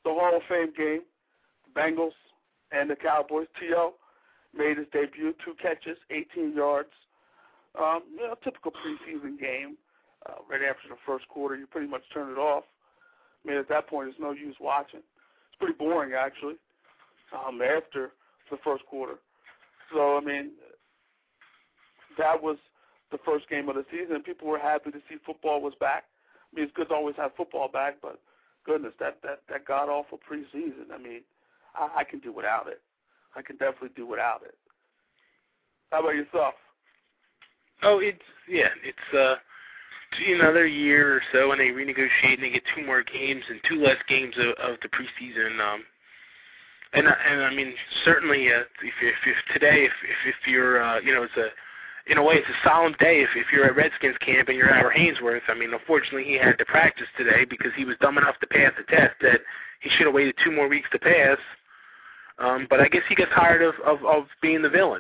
the Hall of Fame game, the Bengals and the Cowboys. T O made his debut, two catches, eighteen yards. Um, you know, typical preseason game. Uh, right after the first quarter, you pretty much turn it off. I mean, at that point, there's no use watching. It's pretty boring, actually, um, after the first quarter. So, I mean, that was the first game of the season. People were happy to see football was back. I mean, it's good to always have football back, but goodness, that, that, that god-awful preseason, I mean, I, I can do without it. I can definitely do without it. How about yourself? Oh, it's, yeah, it's uh, another year or so, and they renegotiate and they get two more games and two less games of, of the preseason. Um, and, and I mean, certainly, uh, if, if, if today, if, if, if you're, uh, you know, it's a, in a way, it's a solemn day if, if you're at Redskins camp and you're Albert Haynesworth. I mean, unfortunately, he had to practice today because he was dumb enough to pass the test that he should have waited two more weeks to pass. Um, but I guess he got tired of, of, of being the villain.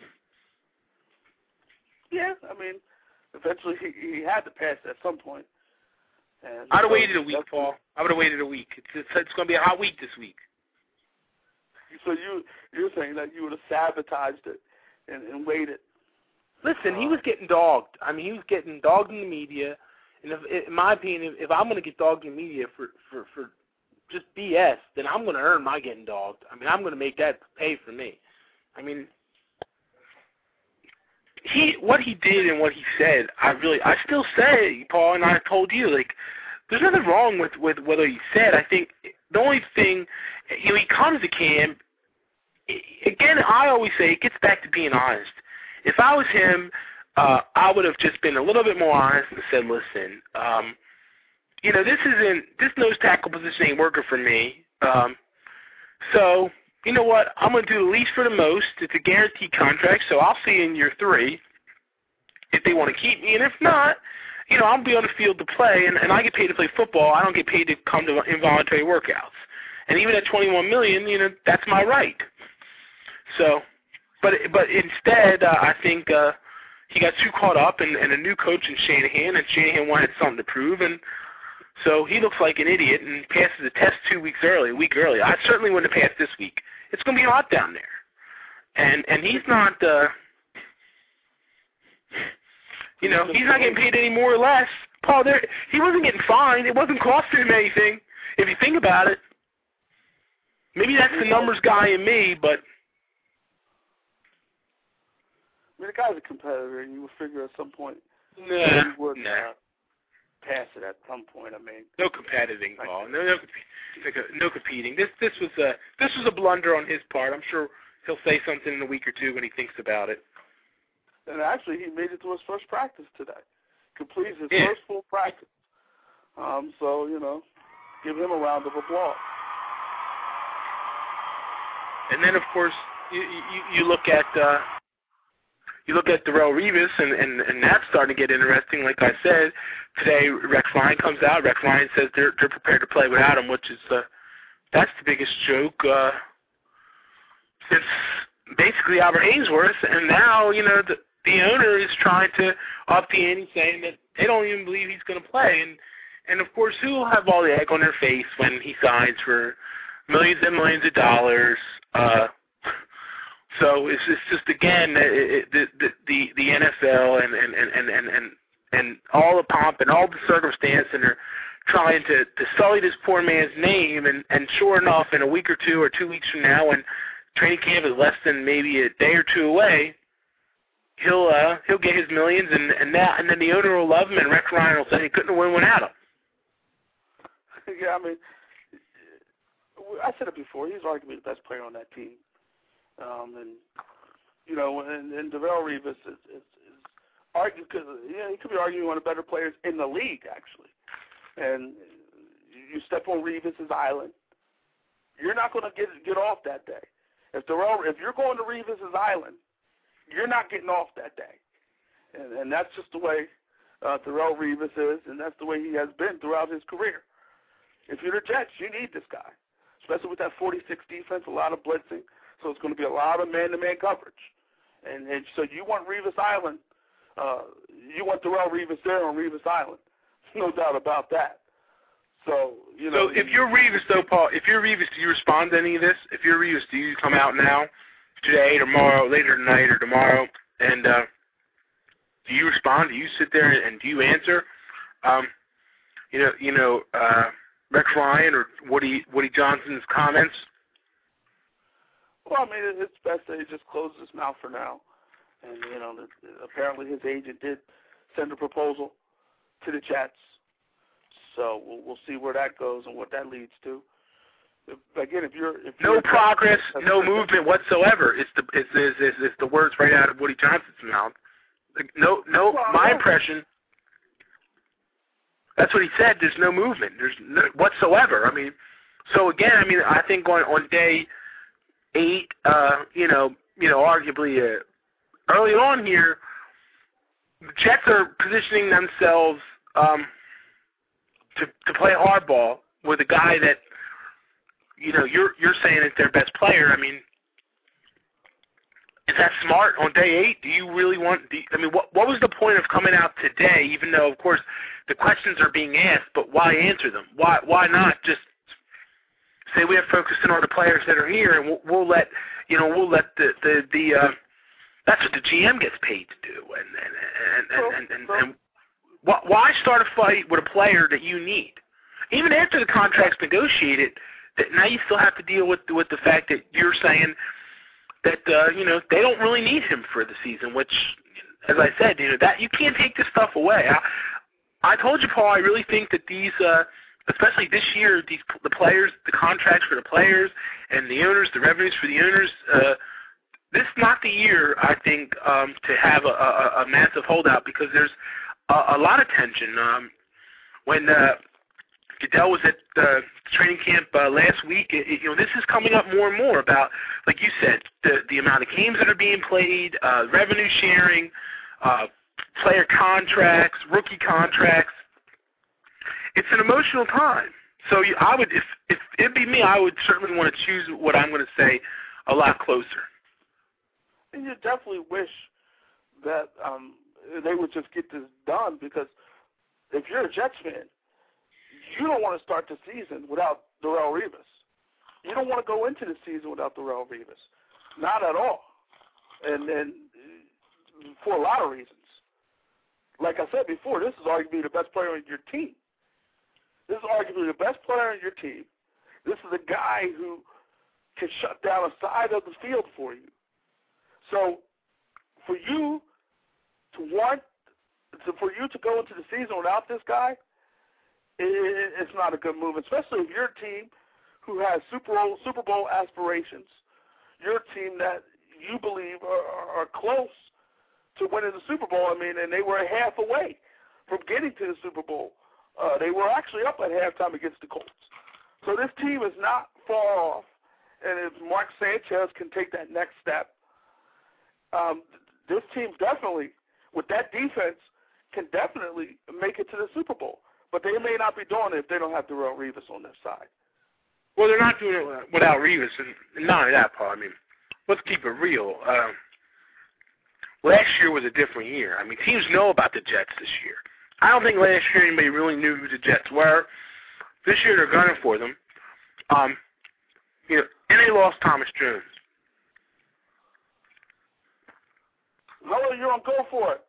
Yeah, I mean, eventually he, he had to pass at some point. And I'd have waited a week, Paul. I would have waited a week. It's, it's, it's going to be a hot week this week. So you, you're saying that you would have sabotaged it and, and waited. Listen, he was getting dogged. I mean, he was getting dogged in the media. And if, in my opinion, if, if I'm going to get dogged in the media for, for, for just B S, then I'm going to earn my getting dogged. I mean, I'm going to make that pay for me. I mean, he what he did and what he said, I really, I still say, Paul, and I told you, like, there's nothing wrong with, with what he said. I think the only thing, you know, he comes to camp, again, I always say it gets back to being honest. If I was him, uh, I would have just been a little bit more honest and said, listen, um, you know, this isn't, this nose tackle position ain't working for me. Um, so, you know what, I'm going to do the least for the most. It's a guaranteed contract, so I'll see you in year three if they want to keep me. And if not, you know, I'll be on the field to play, and, and I get paid to play football. I don't get paid to come to involuntary workouts. And even at twenty-one million dollars, you know, that's my right. So, but but instead, uh, I think uh, he got too caught up in, in a new coach in Shanahan, and Shanahan wanted something to prove, and so he looks like an idiot and passes the test two weeks early, a week early. I certainly wouldn't have passed this week. It's going to be hot down there, and and he's not, uh, you know, he's not getting paid any more or less. Paul, there, he wasn't getting fined. It wasn't costing him anything, if you think about it. Maybe that's the numbers guy in me, but. I mean, the guy's a competitor, and you would figure at some point Nah, he would nah. uh, pass it at some point. I mean, no competing, Paul. No, no, no competing. This, this was a, this was a blunder on his part. I'm sure he'll say something in a week or two when he thinks about it. And actually, he made it to his first practice today. Completes his Yeah. first full practice. Um, so you know, give him a round of applause. And then, of course, you you, you look at. Uh, You look at Darrelle Revis, and, and, and that's starting to get interesting. Like I said, today Rex Ryan comes out. Rex Ryan says they're, they're prepared to play without him, which is uh, that's the biggest joke uh, since basically Albert Haynesworth. And now, you know, the, the owner is trying to up the ante, saying that they don't even believe he's going to play. And, and, of course, who will have all the egg on their face when he signs for millions and millions of dollars? Uh So it's, it's just, again, it, it, the, the the N F L and, and, and, and, and, and all the pomp and all the circumstance, and they're trying to, to sully this poor man's name. And, and sure enough, in a week or two or two weeks from now, when training camp is less than maybe a day or two away, he'll uh, he'll get his millions, and, and, that, and then the owner will love him, and Rex Ryan will say he couldn't have won without him. Yeah, I mean, I said it before. He's arguably the best player on that team. Um, and, you know, and, and Darrelle Revis is, is, is argued, because, yeah, he could be arguing one of the better players in the league, actually. And you step on Revis's island, you're not going to get get off that day. If Darrelle, if you're going to Revis's island, you're not getting off that day. And, and that's just the way uh, Darrelle Revis is, and that's the way he has been throughout his career. If you're the Jets, you need this guy, especially with that forty-six defense, a lot of blitzing. So it's going to be a lot of man-to-man coverage. And, and so you want Revis Island, uh, you want Darrelle Revis there on Revis Island. No doubt about that. So, you know. So if you're Revis, though, Paul, if you're Revis, do you respond to any of this? If you're Revis, do you come out now, today, tomorrow, later tonight, or tomorrow, and uh, do you respond? Do you sit there and, and do you answer? Um, you know, you know, uh, Rex Ryan or Woody Woody Johnson's comments. Well, I mean, it's best that he just closes his mouth for now. And, you know, apparently his agent did send a proposal to the Jets. So we'll, we'll see where that goes and what that leads to. If, again, if you're... If no you're progress, no movement whatsoever. It's the, it's, it's, it's, it's the words right out of Woody Johnson's mouth. No, no, well, my no. impression... That's what he said. There's no movement. There's no whatsoever. I mean, so again, I mean, I think on, on day eight, uh, you know, you know, arguably uh, early on here, the Jets are positioning themselves um, to to play hardball with a guy that, you know, you're you're saying is their best player. I mean, is that smart on day eight? Do you really want? Do you, I mean, what what was the point of coming out today? Even though, of course, the questions are being asked, but why answer them? Why why not just say we have focusing on the players that are here, and we'll, we'll let you know we'll let the the the uh, that's what the G M gets paid to do, and and and and, and, and, and why, why start a fight with a player that you need? Even after the contract's negotiated, that now you still have to deal with with the fact that you're saying that uh, you know they don't really need him for the season, which, as I said, you know that you can't take this stuff away. I, I told you, Paul, I really think that these, uh, especially this year, these the players, the contracts for the players, and the owners, the revenues for the owners, uh, this is not the year, I think, um, to have a, a, a massive holdout because there's a, a lot of tension. Um, when uh, Goodell was at uh, training camp uh, last week, it, it, you know, this is coming up more and more about, like you said, the, the amount of games that are being played, uh, revenue sharing, uh, player contracts, rookie contracts. It's an emotional time. So you, I would, if, if it'd be me, I would certainly want to choose what I'm going to say a lot closer. And you definitely wish that um, they would just get this done because if you're a Jets fan, you don't want to start the season without Darrelle Revis. You don't want to go into the season without Darrelle Revis. Not at all. And, and for a lot of reasons. Like I said before, this is arguably the best player on your team. This is arguably the best player on your team. This is a guy who can shut down a side of the field for you. So for you to want, to, for you to go into the season without this guy, it, it's not a good move, especially if you're a team who has Super Bowl, Super Bowl aspirations. You're a team that you believe are, are close to winning the Super Bowl. I mean, and they were a half away from getting to the Super Bowl. Uh, they were actually up at halftime against the Colts. So this team is not far off. And if Mark Sanchez can take that next step, um, this team definitely, with that defense, can definitely make it to the Super Bowl. But they may not be doing it if they don't have Darrelle Revis on their side. Well, they're not doing it without Revis. And not only that, Paul, I mean, let's keep it real. Um, last year was a different year. I mean, teams know about the Jets this year. I don't think last year anybody really knew who the Jets were. This year they're gunning for them. Um, you know, and they lost Thomas Jones. Hello, you're on Go For It.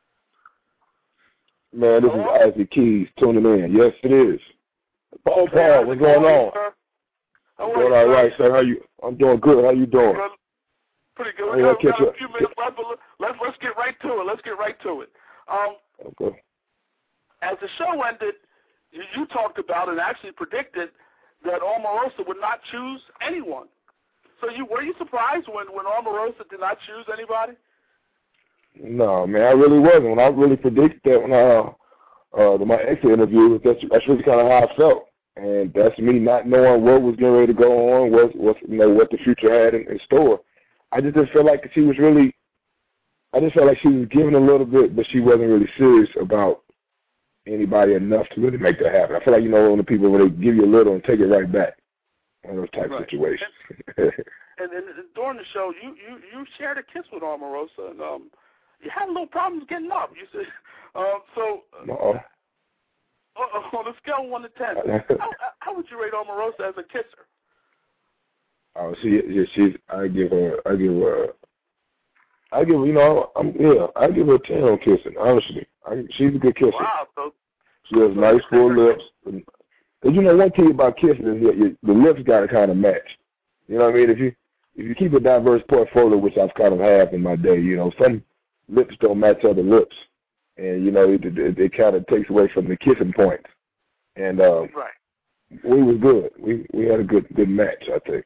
Man, this Hello? is Isaac Keys tuning in. Yes, it is. Paul, Paul, what's going on? I'm doing all right, sir. How you? I'm doing good. How you doing? Good. Pretty good. Oh, We yeah, got, we catch got a up. few minutes left, but let's let's get right to it. Let's get right to it. Um, Okay. as the show ended, you, you talked about and actually predicted that Omarosa would not choose anyone. So you were you surprised when when Omarosa did not choose anybody? No, man, I really wasn't. When I really predicted that when I uh, the, my exit interview, that's that's really kind of how I felt, and that's me not knowing what was getting ready to go on, what what you know what the future had in, in store. I just didn't feel like she was really. I just felt like she was giving a little bit, but she wasn't really serious about anybody enough to really make that happen. I feel like, you know, when the people, when they give you a little and take it right back, one of those type Right. situations. And, and, and during the show, you, you, you shared a kiss with Omarosa, and um, you had a little problems getting up. You said, um, so No. on a scale of one to ten, how, how would you rate Omarosa as a kisser? Oh, she, yeah, she's. I give her. I give her. I give her. You know, I'm. Yeah, I give her a ten on kissing. Honestly, I, she's a good kisser. Wow. So, she has so nice full lips. Cause you know one thing about kissing is that you, the lips got to kind of match. You know what I mean? If you if you keep a diverse portfolio, which I've kind of had in my day, you know, some lips don't match other lips, and you know it, it, it kind of takes away from the kissing points. And uh, right. we was good. We we had a good good match, I think.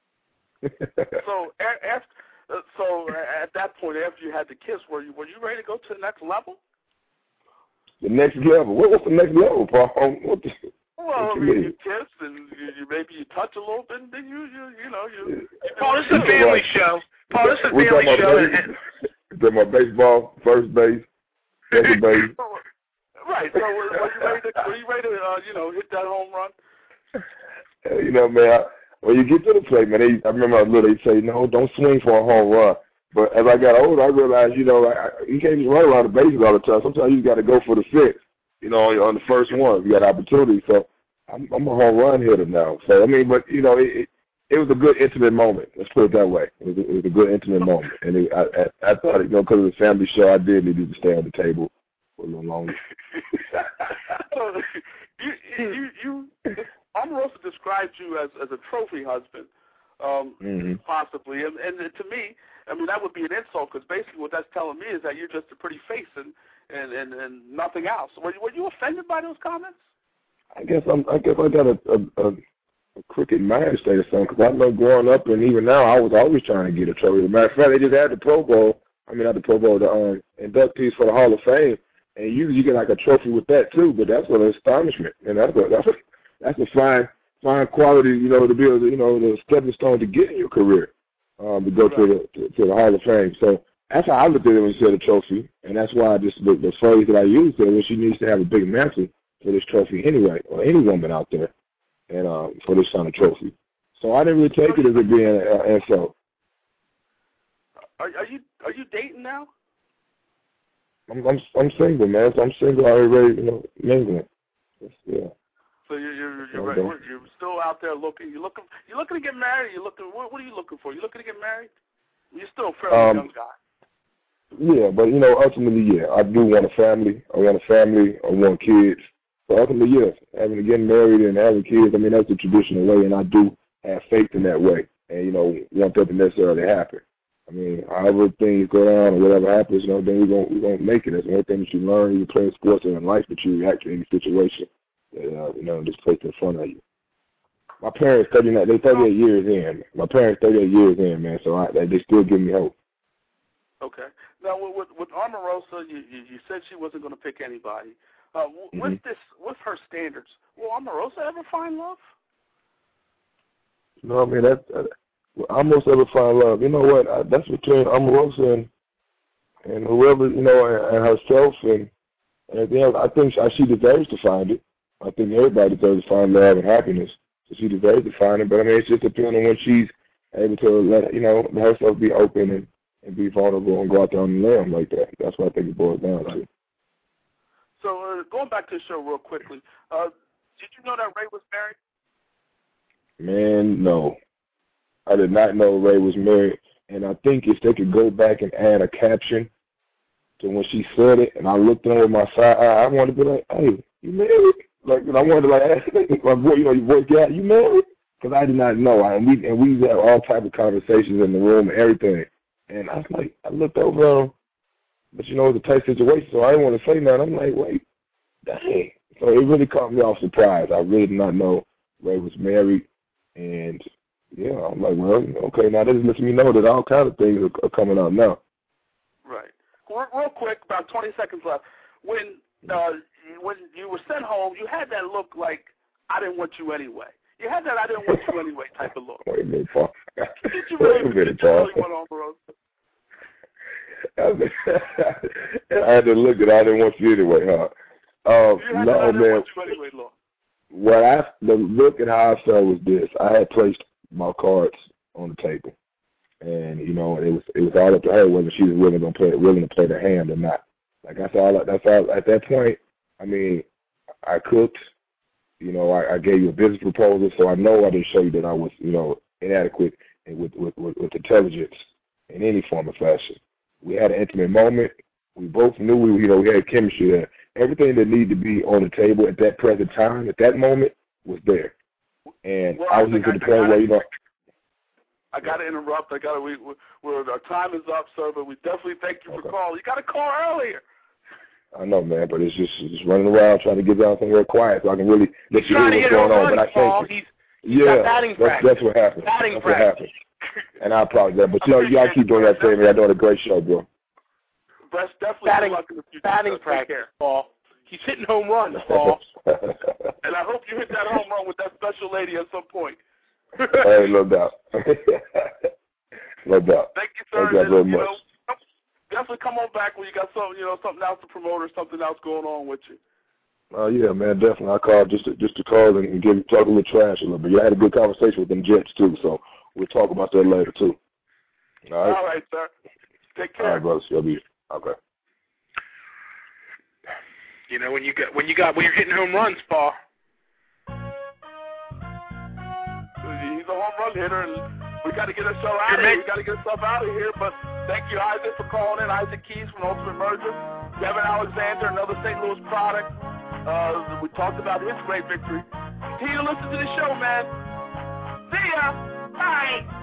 so after, so at that point, after you had the kiss, were you were you ready to go to the next level? The next level? What, what's the next level, Paul? What the, well, I mean, you kiss and you, you maybe you touch a little bit, and then you you you know you. you Paul, this is a family show. Paul, this is a family show. Is that my baseball, first base, second base? Right. So were, were you ready to were you ready to uh, you know hit that home run? You know, man. I, When you get to the plate, man, they, I remember I was little, they say, no, don't swing for a home run. But as I got older, I realized, you know, I, you can't just run around the bases all the time. Sometimes you got to go for the six, you know, on the first one. You got opportunity. So I'm, I'm a home run hitter now. So, I mean, but, you know, it, it, it was a good intimate moment. Let's put it that way. It was a, it was a good intimate moment. And it, I, I, I thought, you know, because of the family show, I did need to stay on the table for a little longer. you, you, you, Omarosa described you as, as a trophy husband, um, mm-hmm. possibly. And, and to me, I mean, that would be an insult because basically what that's telling me is that you're just a pretty face and, and, and, and nothing else. Were you, were you offended by those comments? I guess I'm, I guess I got a, a, a, a crooked mind state or something because I know growing up and even now I was always trying to get a trophy. As a matter of fact, they just had the Pro Bowl. I mean, not the Pro Bowl, the um, inductees for the Hall of Fame. And usually you get like a trophy with that too, but that's an astonishment. And that's a, that's a, That's a fine, fine quality, you know, to be able to, you know, the stepping stone to get in your career, um, to go right. to the to, to the Hall of Fame. So that's how I looked at it when you said a trophy, and that's why I just the, the phrase that I used there was she needs to have a big mantle for this trophy anyway, or any woman out there, and um, for this kind of trophy. So I didn't really take it as it being an insult. Are, are you are you dating now? I'm I'm, I'm single, man. So I'm single. I already, you know, mingling. Yeah. So you're you're you're, right, you're still out there looking. You're looking. You're looking to get married. You're looking. What, what are you looking for? You're looking to get married. You're still a fairly um, young guy. Yeah, but you know, ultimately, yeah, I do want a family. I want a family. I want kids. So ultimately, yes, having to get married and having kids. I mean, that's the traditional way, and I do have faith in that way. And you know, want that to necessarily happen. I mean, however things go down or whatever happens, you know, then we're gonna we're gonna make it. That's one thing that you learn. You play sports and in life, that you react to any situation. Uh, you know, just placed in front of you. My parents, thirty-nine, they thirty-eight years in. My parents, thirty-eight years in, man. So I, they still give me hope. Okay. Now, with with Omarosa, you, you you said she wasn't going to pick anybody. Uh, mm-hmm. With this, with her standards, will Omarosa ever find love? No, I mean that. Uh, will almost ever find love. You know what? I, that's between Omarosa and and whoever, you know, and, and herself, and and yeah, I think she, she deserves to find it. I think everybody deserves to find love and happiness. So she deserves to find it. But, I mean, it's just depending on when she's able to let, you know, let herself be open and, and be vulnerable and go out there on the limb like that. That's what I think it boils down to. So uh, going back to the show real quickly, uh, did you know that Ray was married? Man, no. I did not know Ray was married. And I think if they could go back and add a caption to when she said it, and I looked at her with my side eye, I wanted to be like, hey, you married? Like, you know, I wanted to like ask my boy, you know, your voice got you married? Because I did not know. I, and we and we had all type of conversations in the room and everything. And I was like, I looked over, um, but you know, it was a tight situation, so I didn't want to say nothing. I'm like, wait, dang. So it really caught me off surprise. I really did not know Ray was married. And yeah, I'm like, well, okay, now this lets me know that all kinds of things are, are coming out now. Right. Real, real quick, about twenty seconds left. When uh, when you were sent home, you had that look like, I didn't want you anyway. You had that I didn't want you anyway type of look. Wait a minute, Paul. Did you really, Wait a minute, did you Paul. really want Omarosa? I had to look at I didn't want you anyway, huh? Uh, you had no, that I didn't man. want you anyway look. What I, the look at how I felt was this. I had placed my cards on the table. And, you know, it was it was all up to her whether she was willing to play willing to play the hand or not. Like, that's all, that's all, at that point, I mean, I cooked. You know, I, I gave you a business proposal, so I know I didn't show you that I was, you know, inadequate with, with, with, with intelligence in any form or fashion. We had an intimate moment. We both knew we, you know, we had chemistry there. Everything that needed to be on the table at that present time, at that moment, was there. And well, I was just at the point where, you know. I got to interrupt. I got to. We, we, our time is up, sir. But we definitely thank you okay. for calling. You got to call earlier. I know, man, but it's just just running around trying to get down somewhere quiet so I can really let you hear what's going on. But I can't. He's, he's yeah, that's, that's what happened. Batting that's practice. what happened. And I apologize, but you know, you gotta keep doing that thing. You're doing a great show, bro. That's definitely batting, in the future, batting practice, Paul. He's hitting home runs, Paul. And I hope you hit that home run with that special lady at some point. Hey, no doubt. No doubt. Thank you, sir. Thank you very much. You know, definitely come on back when you got something, you know, something else to promote or something else going on with you. Oh uh, yeah, man, definitely. I called just to, just to call and, and give talk a little trash a little bit. You had a good conversation with them Jets too, so we'll talk about that later too. All right. All right, sir. Take care. All right, brother. You'll be okay. You know, when you got when you got when you're hitting home runs, Paul. He's a home run hitter, and we got to get ourselves out of here. We got to get ourselves out of here. But thank you, Isaac, for calling in. Isaac Keys from Ultimate Merger. Kevin Alexander, another Saint Louis product. Uh, we talked about his great victory. Continue to listen to the show, man. See ya. Bye.